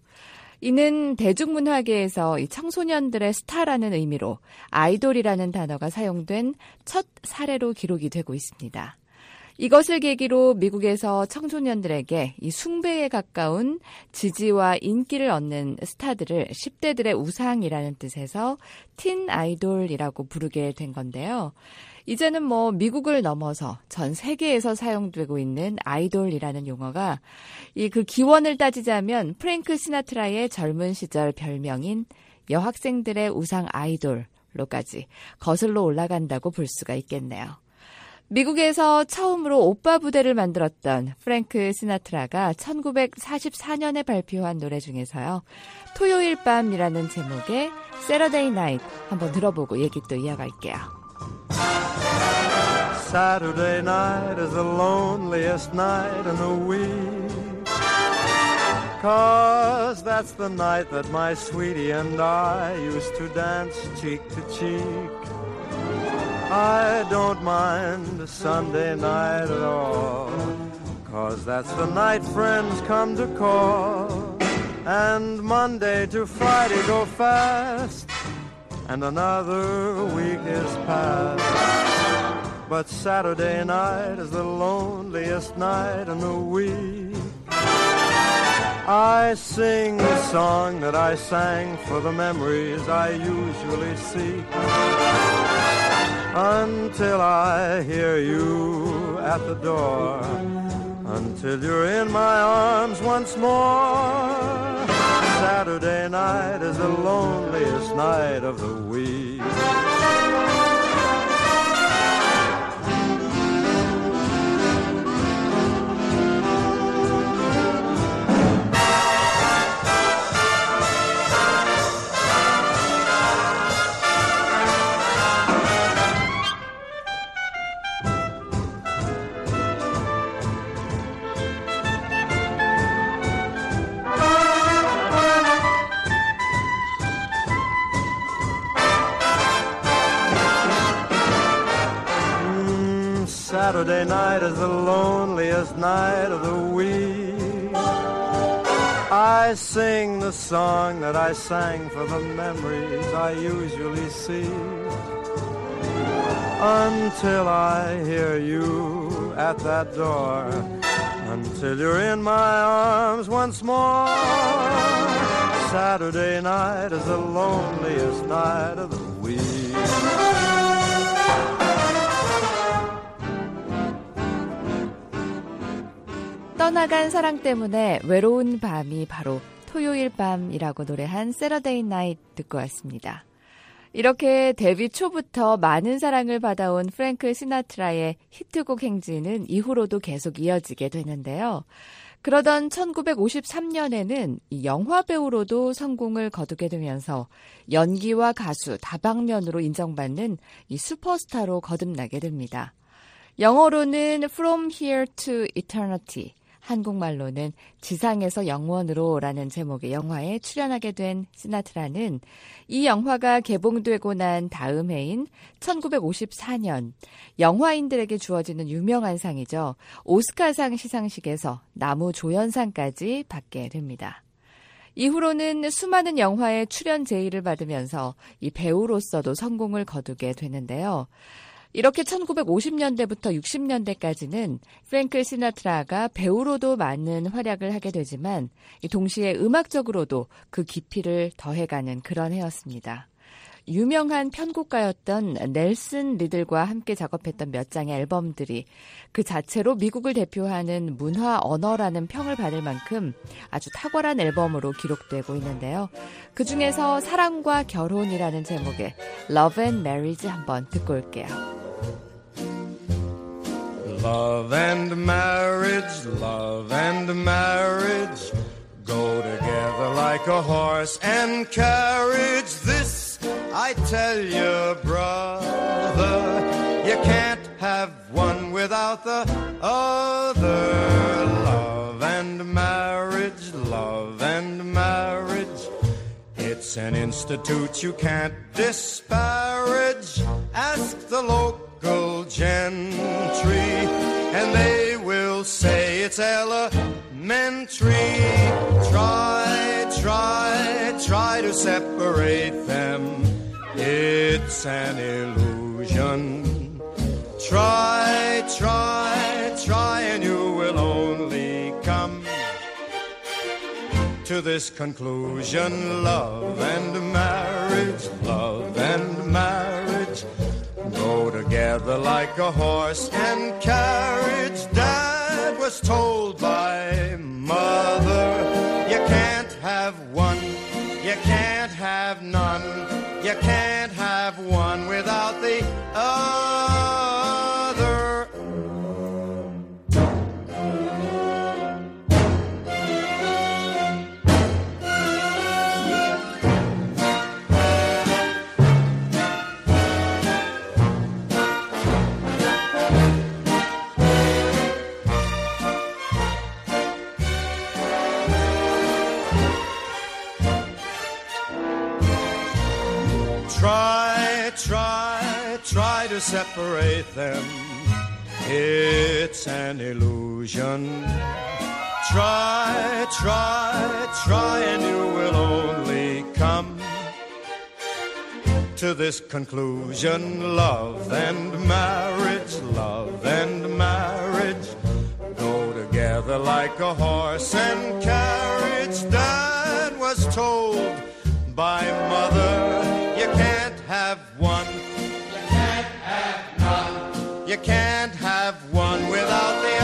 이는 대중문화계에서 이 청소년들의 스타라는 의미로 아이돌이라는 단어가 사용된 첫 사례로 기록이 되고 있습니다. 이것을 계기로 미국에서 청소년들에게 이 숭배에 가까운 지지와 인기를 얻는 스타들을 십 대들의 우상이라는 뜻에서 틴 아이돌이라고 부르게 된 건데요. 이제는 뭐 미국을 넘어서 전 세계에서 사용되고 있는 아이돌이라는 용어가 이 그 기원을 따지자면 프랭크 시나트라의 젊은 시절 별명인 여학생들의 우상 아이돌로까지 거슬러 올라간다고 볼 수가 있겠네요. 미국에서 처음으로 오빠 부대를 만들었던 프랭크 시나트라가 천구백사십사 년에 발표한 노래 중에서요. 토요일 밤이라는 제목의 Saturday Night 한번 들어보고 얘기 또 이어갈게요. Saturday night is the loneliest night in the week, 'cause that's the night that my sweetie and I used to dance cheek to cheek. I don't mind Sunday night at all, 'cause that's the night friends come to call. And Monday to Friday go fast, and another week is past. But Saturday night is the loneliest night in the week. I sing the song that I sang for the memories I usually seek, until I hear you at the door, until you're in my arms once more. Saturday night is the loneliest night of the week. Saturday night is the loneliest night of the week. I sing the song that I sang for the memories I usually see, until I hear you at that door, until till you're in my arms once more. Saturday night is the loneliest night of the week. 떠나간 사랑 때문에 외로운 밤이 바로 토요일 밤이라고 노래한 Saturday Night 듣고 왔습니다. 이렇게 데뷔 초부터 많은 사랑을 받아온 프랭크 시나트라의 히트곡 행진은 이후로도 계속 이어지게 되는데요. 그러던 천구백오십삼 년에는 영화 배우로도 성공을 거두게 되면서 연기와 가수 다방면으로 인정받는 이 슈퍼스타로 거듭나게 됩니다. 영어로는 From Here to Eternity, 한국말로는 지상에서 영원으로라는 제목의 영화에 출연하게 된 시나트라는 이 영화가 개봉되고 난 다음 해인 천구백오십사 년 영화인들에게 주어지는 유명한 상이죠. 오스카상 시상식에서 나무조연상까지 받게 됩니다. 이후로는 수많은 영화에 출연 제의를 받으면서 이 배우로서도 성공을 거두게 되는데요. 이렇게 천구백오십 년대부터 육십 년대까지는 프랭크 시나트라가 배우로도 많은 활약을 하게 되지만 동시에 음악적으로도 그 깊이를 더해가는 그런 해였습니다. 유명한 편곡가였던 넬슨 리들과 함께 작업했던 몇 장의 앨범들이 그 자체로 미국을 대표하는 문화 언어라는 평을 받을 만큼 아주 탁월한 앨범으로 기록되고 있는데요. 그중에서 사랑과 결혼이라는 제목의 Love and Marriage 한번 듣고 올게요. Love and marriage, love and marriage go together like a horse and carriage. This I tell you, brother, you can't have one without the other. Love and marriage, love and marriage, it's an institute you can't disparage. Ask the local gentry and they will say it's elementary. Try, try, try to separate them. It's an illusion. Try, try, try and you will only come to this conclusion. Love and marriage, love and marriage go together like a horse and carriage. Dad was told by mother, you can't have one, you can't have none, you can't have one without the other. Try, try, try to separate them. It's an illusion. Try, try, try and you will only come to this conclusion. Love and marriage, love and marriage go together like a horse and carriage. Dad was told by mother, you can't have one, you can't have none, you can't have one without the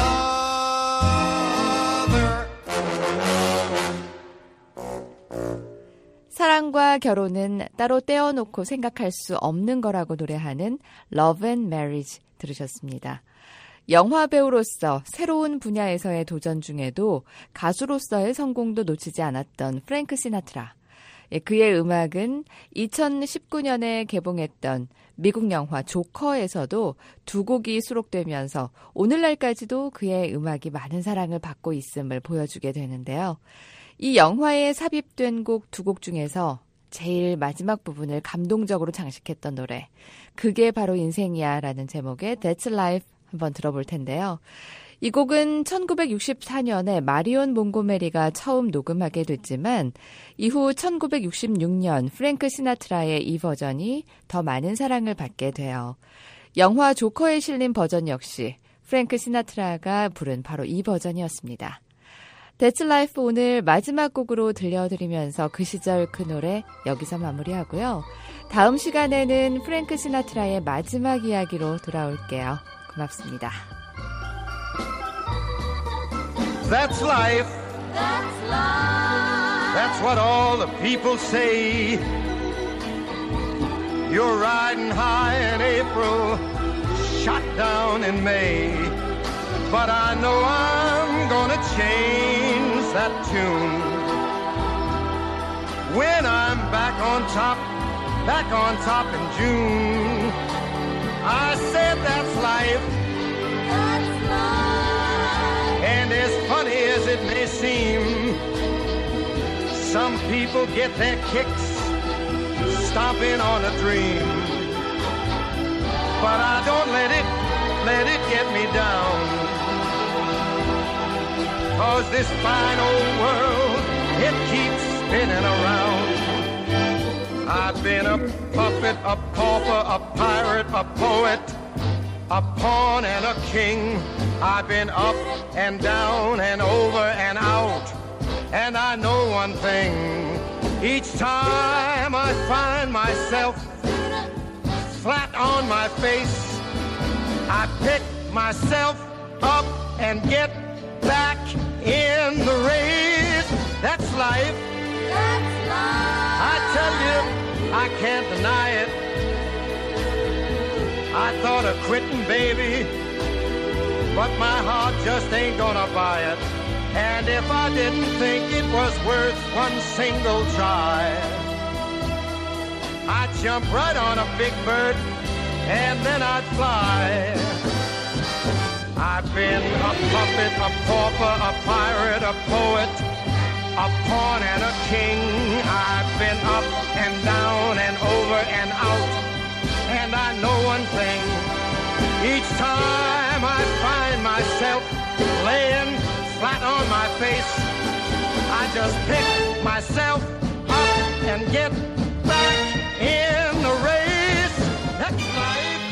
other. 사랑과 결혼은 따로 떼어놓고 생각할 수 없는 거라고 노래하는 Love and Marriage 들으셨습니다. 영화 배우로서 새로운 분야에서의 도전 중에도 가수로서의 성공도 놓치지 않았던 프랭크 시나트라. 그의 음악은 이천십구 년에 개봉했던 미국 영화 조커에서도 두 곡이 수록되면서 오늘날까지도 그의 음악이 많은 사랑을 받고 있음을 보여주게 되는데요. 이 영화에 삽입된 곡 두 곡 중에서 제일 마지막 부분을 감동적으로 장식했던 노래, 그게 바로 인생이야 라는 제목의 That's Life 한번 들어볼 텐데요. 이 곡은 천구백육십사 년에 마리온 몽고메리가 처음 녹음하게 됐지만 이후 천구백육십육 년 프랭크 시나트라의 이 버전이 더 많은 사랑을 받게 돼요. 영화 조커에 실린 버전 역시 프랭크 시나트라가 부른 바로 이 버전이었습니다. That's Life 오늘 마지막 곡으로 들려드리면서 그 시절 그 노래 여기서 마무리하고요. 다음 시간에는 프랭크 시나트라의 마지막 이야기로 돌아올게요. 고맙습니다. That's life. That's life. That's what all the people say. You're riding high in April, shot down in May. But I know I'm gonna change that tune. When I'm back on top, back on top in June. I said that's life. That's life. And as funny as it may seem, some people get their kicks stomping on a dream. But I don't let it, let it get me down. 'Cause this fine old world, it keeps spinning around. I've been a puppet, a pauper, a pirate, a poet, a pawn and a king. I've been up and down and over and out. And I know one thing, each time I find myself flat on my face, I pick myself up and get back in the race. That's life. That's life. I tell you, I can't deny it. I thought of quitting, baby, but my heart just ain't gonna buy it. And if I didn't think it was worth one single try, I'd jump right on a big bird and then I'd fly. I've been a puppet, a pauper, a pirate, a poet, a pawn and a king. I've been up and down and over and out. And I know one thing, each time I find myself laying flat on my face, I just pick myself up and get back in the race. That's life.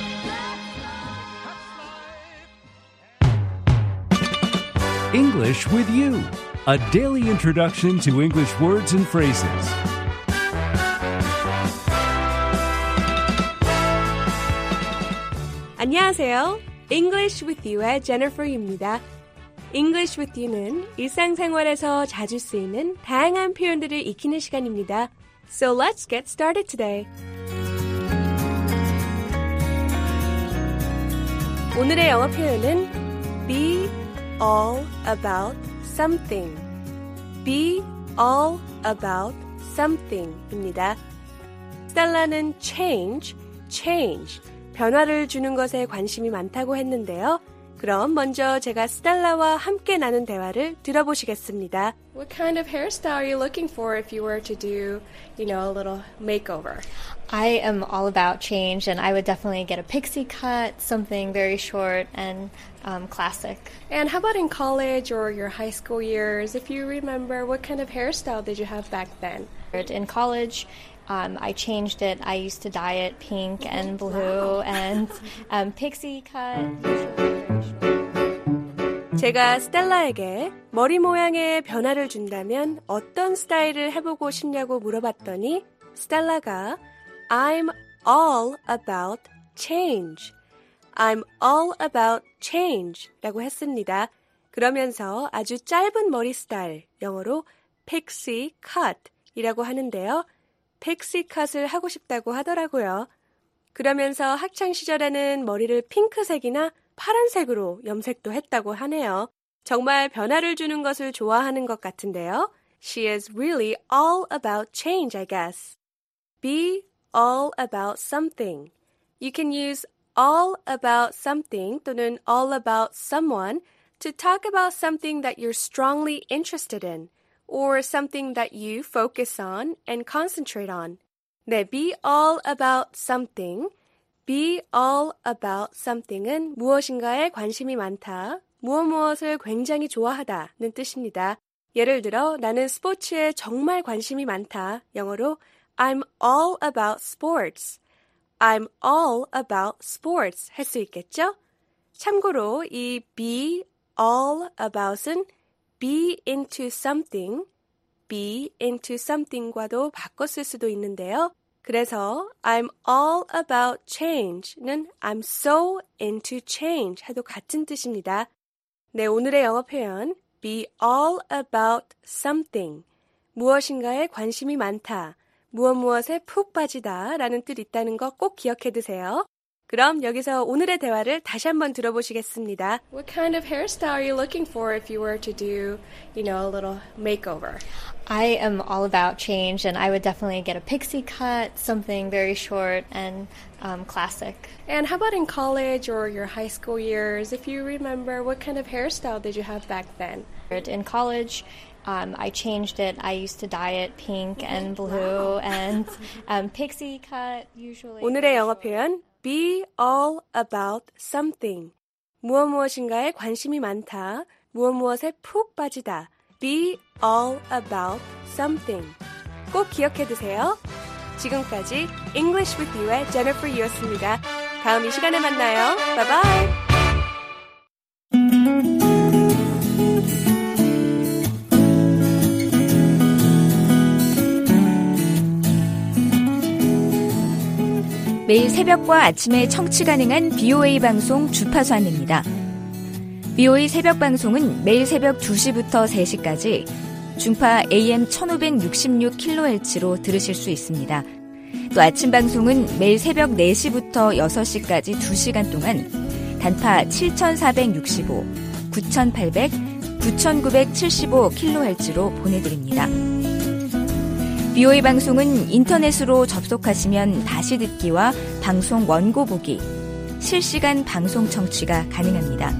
English with you, a daily introduction to English words and phrases. 안녕하세요. English with you의 Jennifer입니다. English with you는 일상생활에서 자주 쓰이는 다양한 표현들을 익히는 시간입니다. So let's get started today. 오늘의 영어 표현은 be all about something. Be all about something입니다. 스텔라는 change, change, 변화를 주는 것에 관심이 많다고 했는데요. 그럼 먼저 제가 스텔라와 함께 나눈 대화를 들어보시겠습니다. What kind of hairstyle are you looking for if you were to do, you know, a little makeover? I am all about change, and I would definitely get a pixie cut, something very short and um, classic. And how about in college or your high school years? If you remember, what kind of hairstyle did you have back then? In college, Um, I changed it. I used to dye it pink and blue and um, pixie cut. 제가 스텔라에게 머리 모양에 변화를 준다면 어떤 스타일을 해보고 싶냐고 물어봤더니 스텔라가 I'm all about change. I'm all about change 라고 했습니다. 그러면서 아주 짧은 머리 스타일, 영어로 pixie cut 이라고 하는데요. 픽시컷을 하고 싶다고 하더라고요. 그러면서 학창시절에는 머리를 핑크색이나 파란색으로 염색도 했다고 하네요. 정말 변화를 주는 것을 좋아하는 것 같은데요. She is really all about change, I guess. Be all about something. You can use all about something 또는 all about someone to talk about something that you're strongly interested in. Or something that you focus on and concentrate on. 네, be all about something. Be all about something은 무엇인가에 관심이 많다, 무엇 무엇을 굉장히 좋아하다는 뜻입니다. 예를 들어 나는 스포츠에 정말 관심이 많다. 영어로 I'm all about sports. I'm all about sports 할 수 있겠죠? 참고로 이 be all about은 be into something, be into something과도 바꿔 쓸 수도 있는데요. 그래서 I'm all about change는 I'm so into change 해도 같은 뜻입니다. 네, 오늘의 영어 표현 be all about something, 무엇인가에 관심이 많다, 무엇 무엇에 푹 빠지다 라는 뜻이 있다는 거 꼭 기억해 두세요. 그럼 여기서 오늘의 대화를 다시 한번 들어보시겠습니다. What kind of hairstyle are you looking for if you were to do, you know, a little makeover? I am all about change, and I would definitely get a pixie cut, something very short and um, classic. And how about in college or your high school years? If you remember, what kind of hairstyle did you have back then? In college, Um, I changed it. I used to dye it pink and blue and um, pixie cut usually. 오늘의 영어 표현 be all about something. 무엇 무엇인가에 관심이 많다. 무엇 무엇에 푹 빠지다. be all about something. 꼭 기억해 두세요. 지금까지 English with You의 Jennifer Yu였습니다. 다음 이 시간에 만나요. Bye bye. 매일 새벽과 아침에 청취 가능한 비오에이 방송 주파수 안내입니다. 비오에이 새벽 방송은 매일 새벽 두 시부터 세 시까지 중파 에이엠 천오백육십육 킬로헤르츠로 들으실 수 있습니다. 또 아침 방송은 매일 새벽 네 시부터 여섯 시까지 두 시간 동안 단파 칠천사백육십오, 구천팔백, 구천구백칠십오 킬로헤르츠로 보내드립니다. 비오에이 방송은 인터넷으로 접속하시면 다시 듣기와 방송 원고 보기, 실시간 방송 청취가 가능합니다.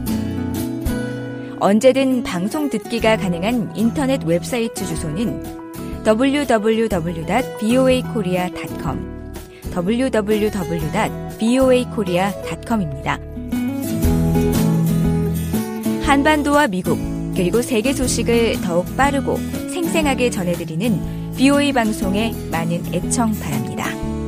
언제든 방송 듣기가 가능한 인터넷 웹사이트 주소는 더블유 더블유 더블유 닷 비오에이 코리아 닷 컴, 더블유 더블유 더블유 닷 비오에이 코리아 닷 컴입니다. 한반도와 미국, 그리고 세계 소식을 더욱 빠르고 생생하게 전해드리는 비오에이 방송에 많은 애청 바랍니다.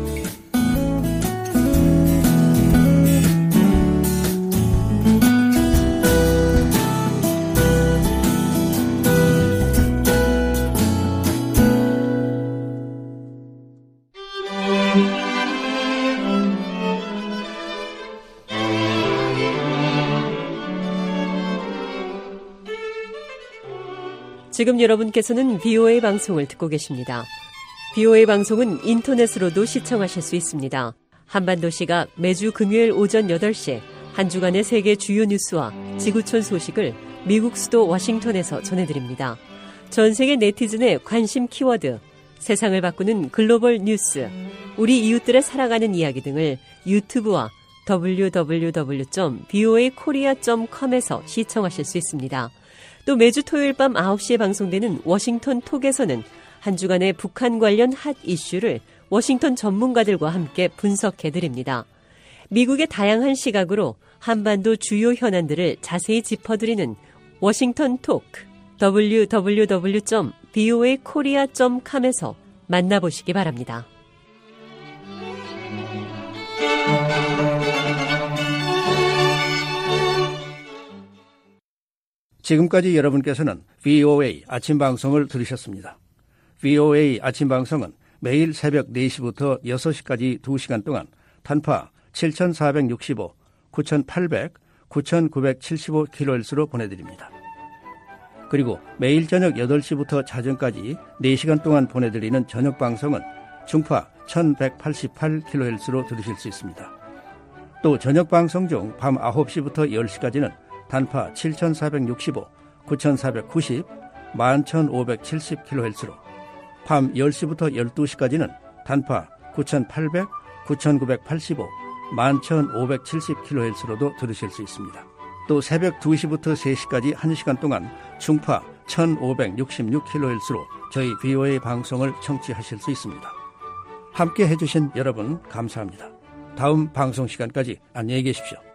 지금 여러분께서는 비오에이 방송을 듣고 계십니다. 비오에이 방송은 인터넷으로도 시청하실 수 있습니다. 한반도 시각 매주 금요일 오전 여덟 시 한 주간의 세계 주요 뉴스와 지구촌 소식을 미국 수도 워싱턴에서 전해드립니다. 전 세계 네티즌의 관심 키워드, 세상을 바꾸는 글로벌 뉴스, 우리 이웃들의 살아가는 이야기 등을 유튜브와 더블유 더블유 더블유 점 비오에이 코리아 점 컴에서 시청하실 수 있습니다. 또 매주 토요일 밤 아홉 시에 방송되는 워싱턴 톡에서는 한 주간의 북한 관련 핫 이슈를 워싱턴 전문가들과 함께 분석해드립니다. 미국의 다양한 시각으로 한반도 주요 현안들을 자세히 짚어드리는 워싱턴 톡, 더블유 더블유 더블유 점 비오에이 코리아 점 컴에서 만나보시기 바랍니다. 지금까지 여러분께서는 비오에이 아침 방송을 들으셨습니다. 비오에이 아침 방송은 매일 새벽 네 시부터 여섯 시까지 두 시간 동안 단파 칠천사백육십오, 구천팔백, 구천구백칠십오 킬로헤르츠로 보내드립니다. 그리고 매일 저녁 여덟 시부터 자정까지 네 시간 동안 보내드리는 저녁 방송은 중파 천백팔십팔 킬로헤르츠로 들으실 수 있습니다. 또 저녁 방송 중 밤 아홉 시부터 열 시까지는 단파 칠천사백육십오, 구천사백구십, 만천오백칠십 킬로헤르츠로, 밤 열 시부터 열두 시까지는 단파 구천팔백, 구천구백팔십오, 만천오백칠십 킬로헤르츠로도 들으실 수 있습니다. 또 새벽 두 시부터 세 시까지 한 시간 동안 중파 천오백육십육 킬로헤르츠로 저희 비오에이 방송을 청취하실 수 있습니다. 함께 해주신 여러분 감사합니다. 다음 방송 시간까지 안녕히 계십시오.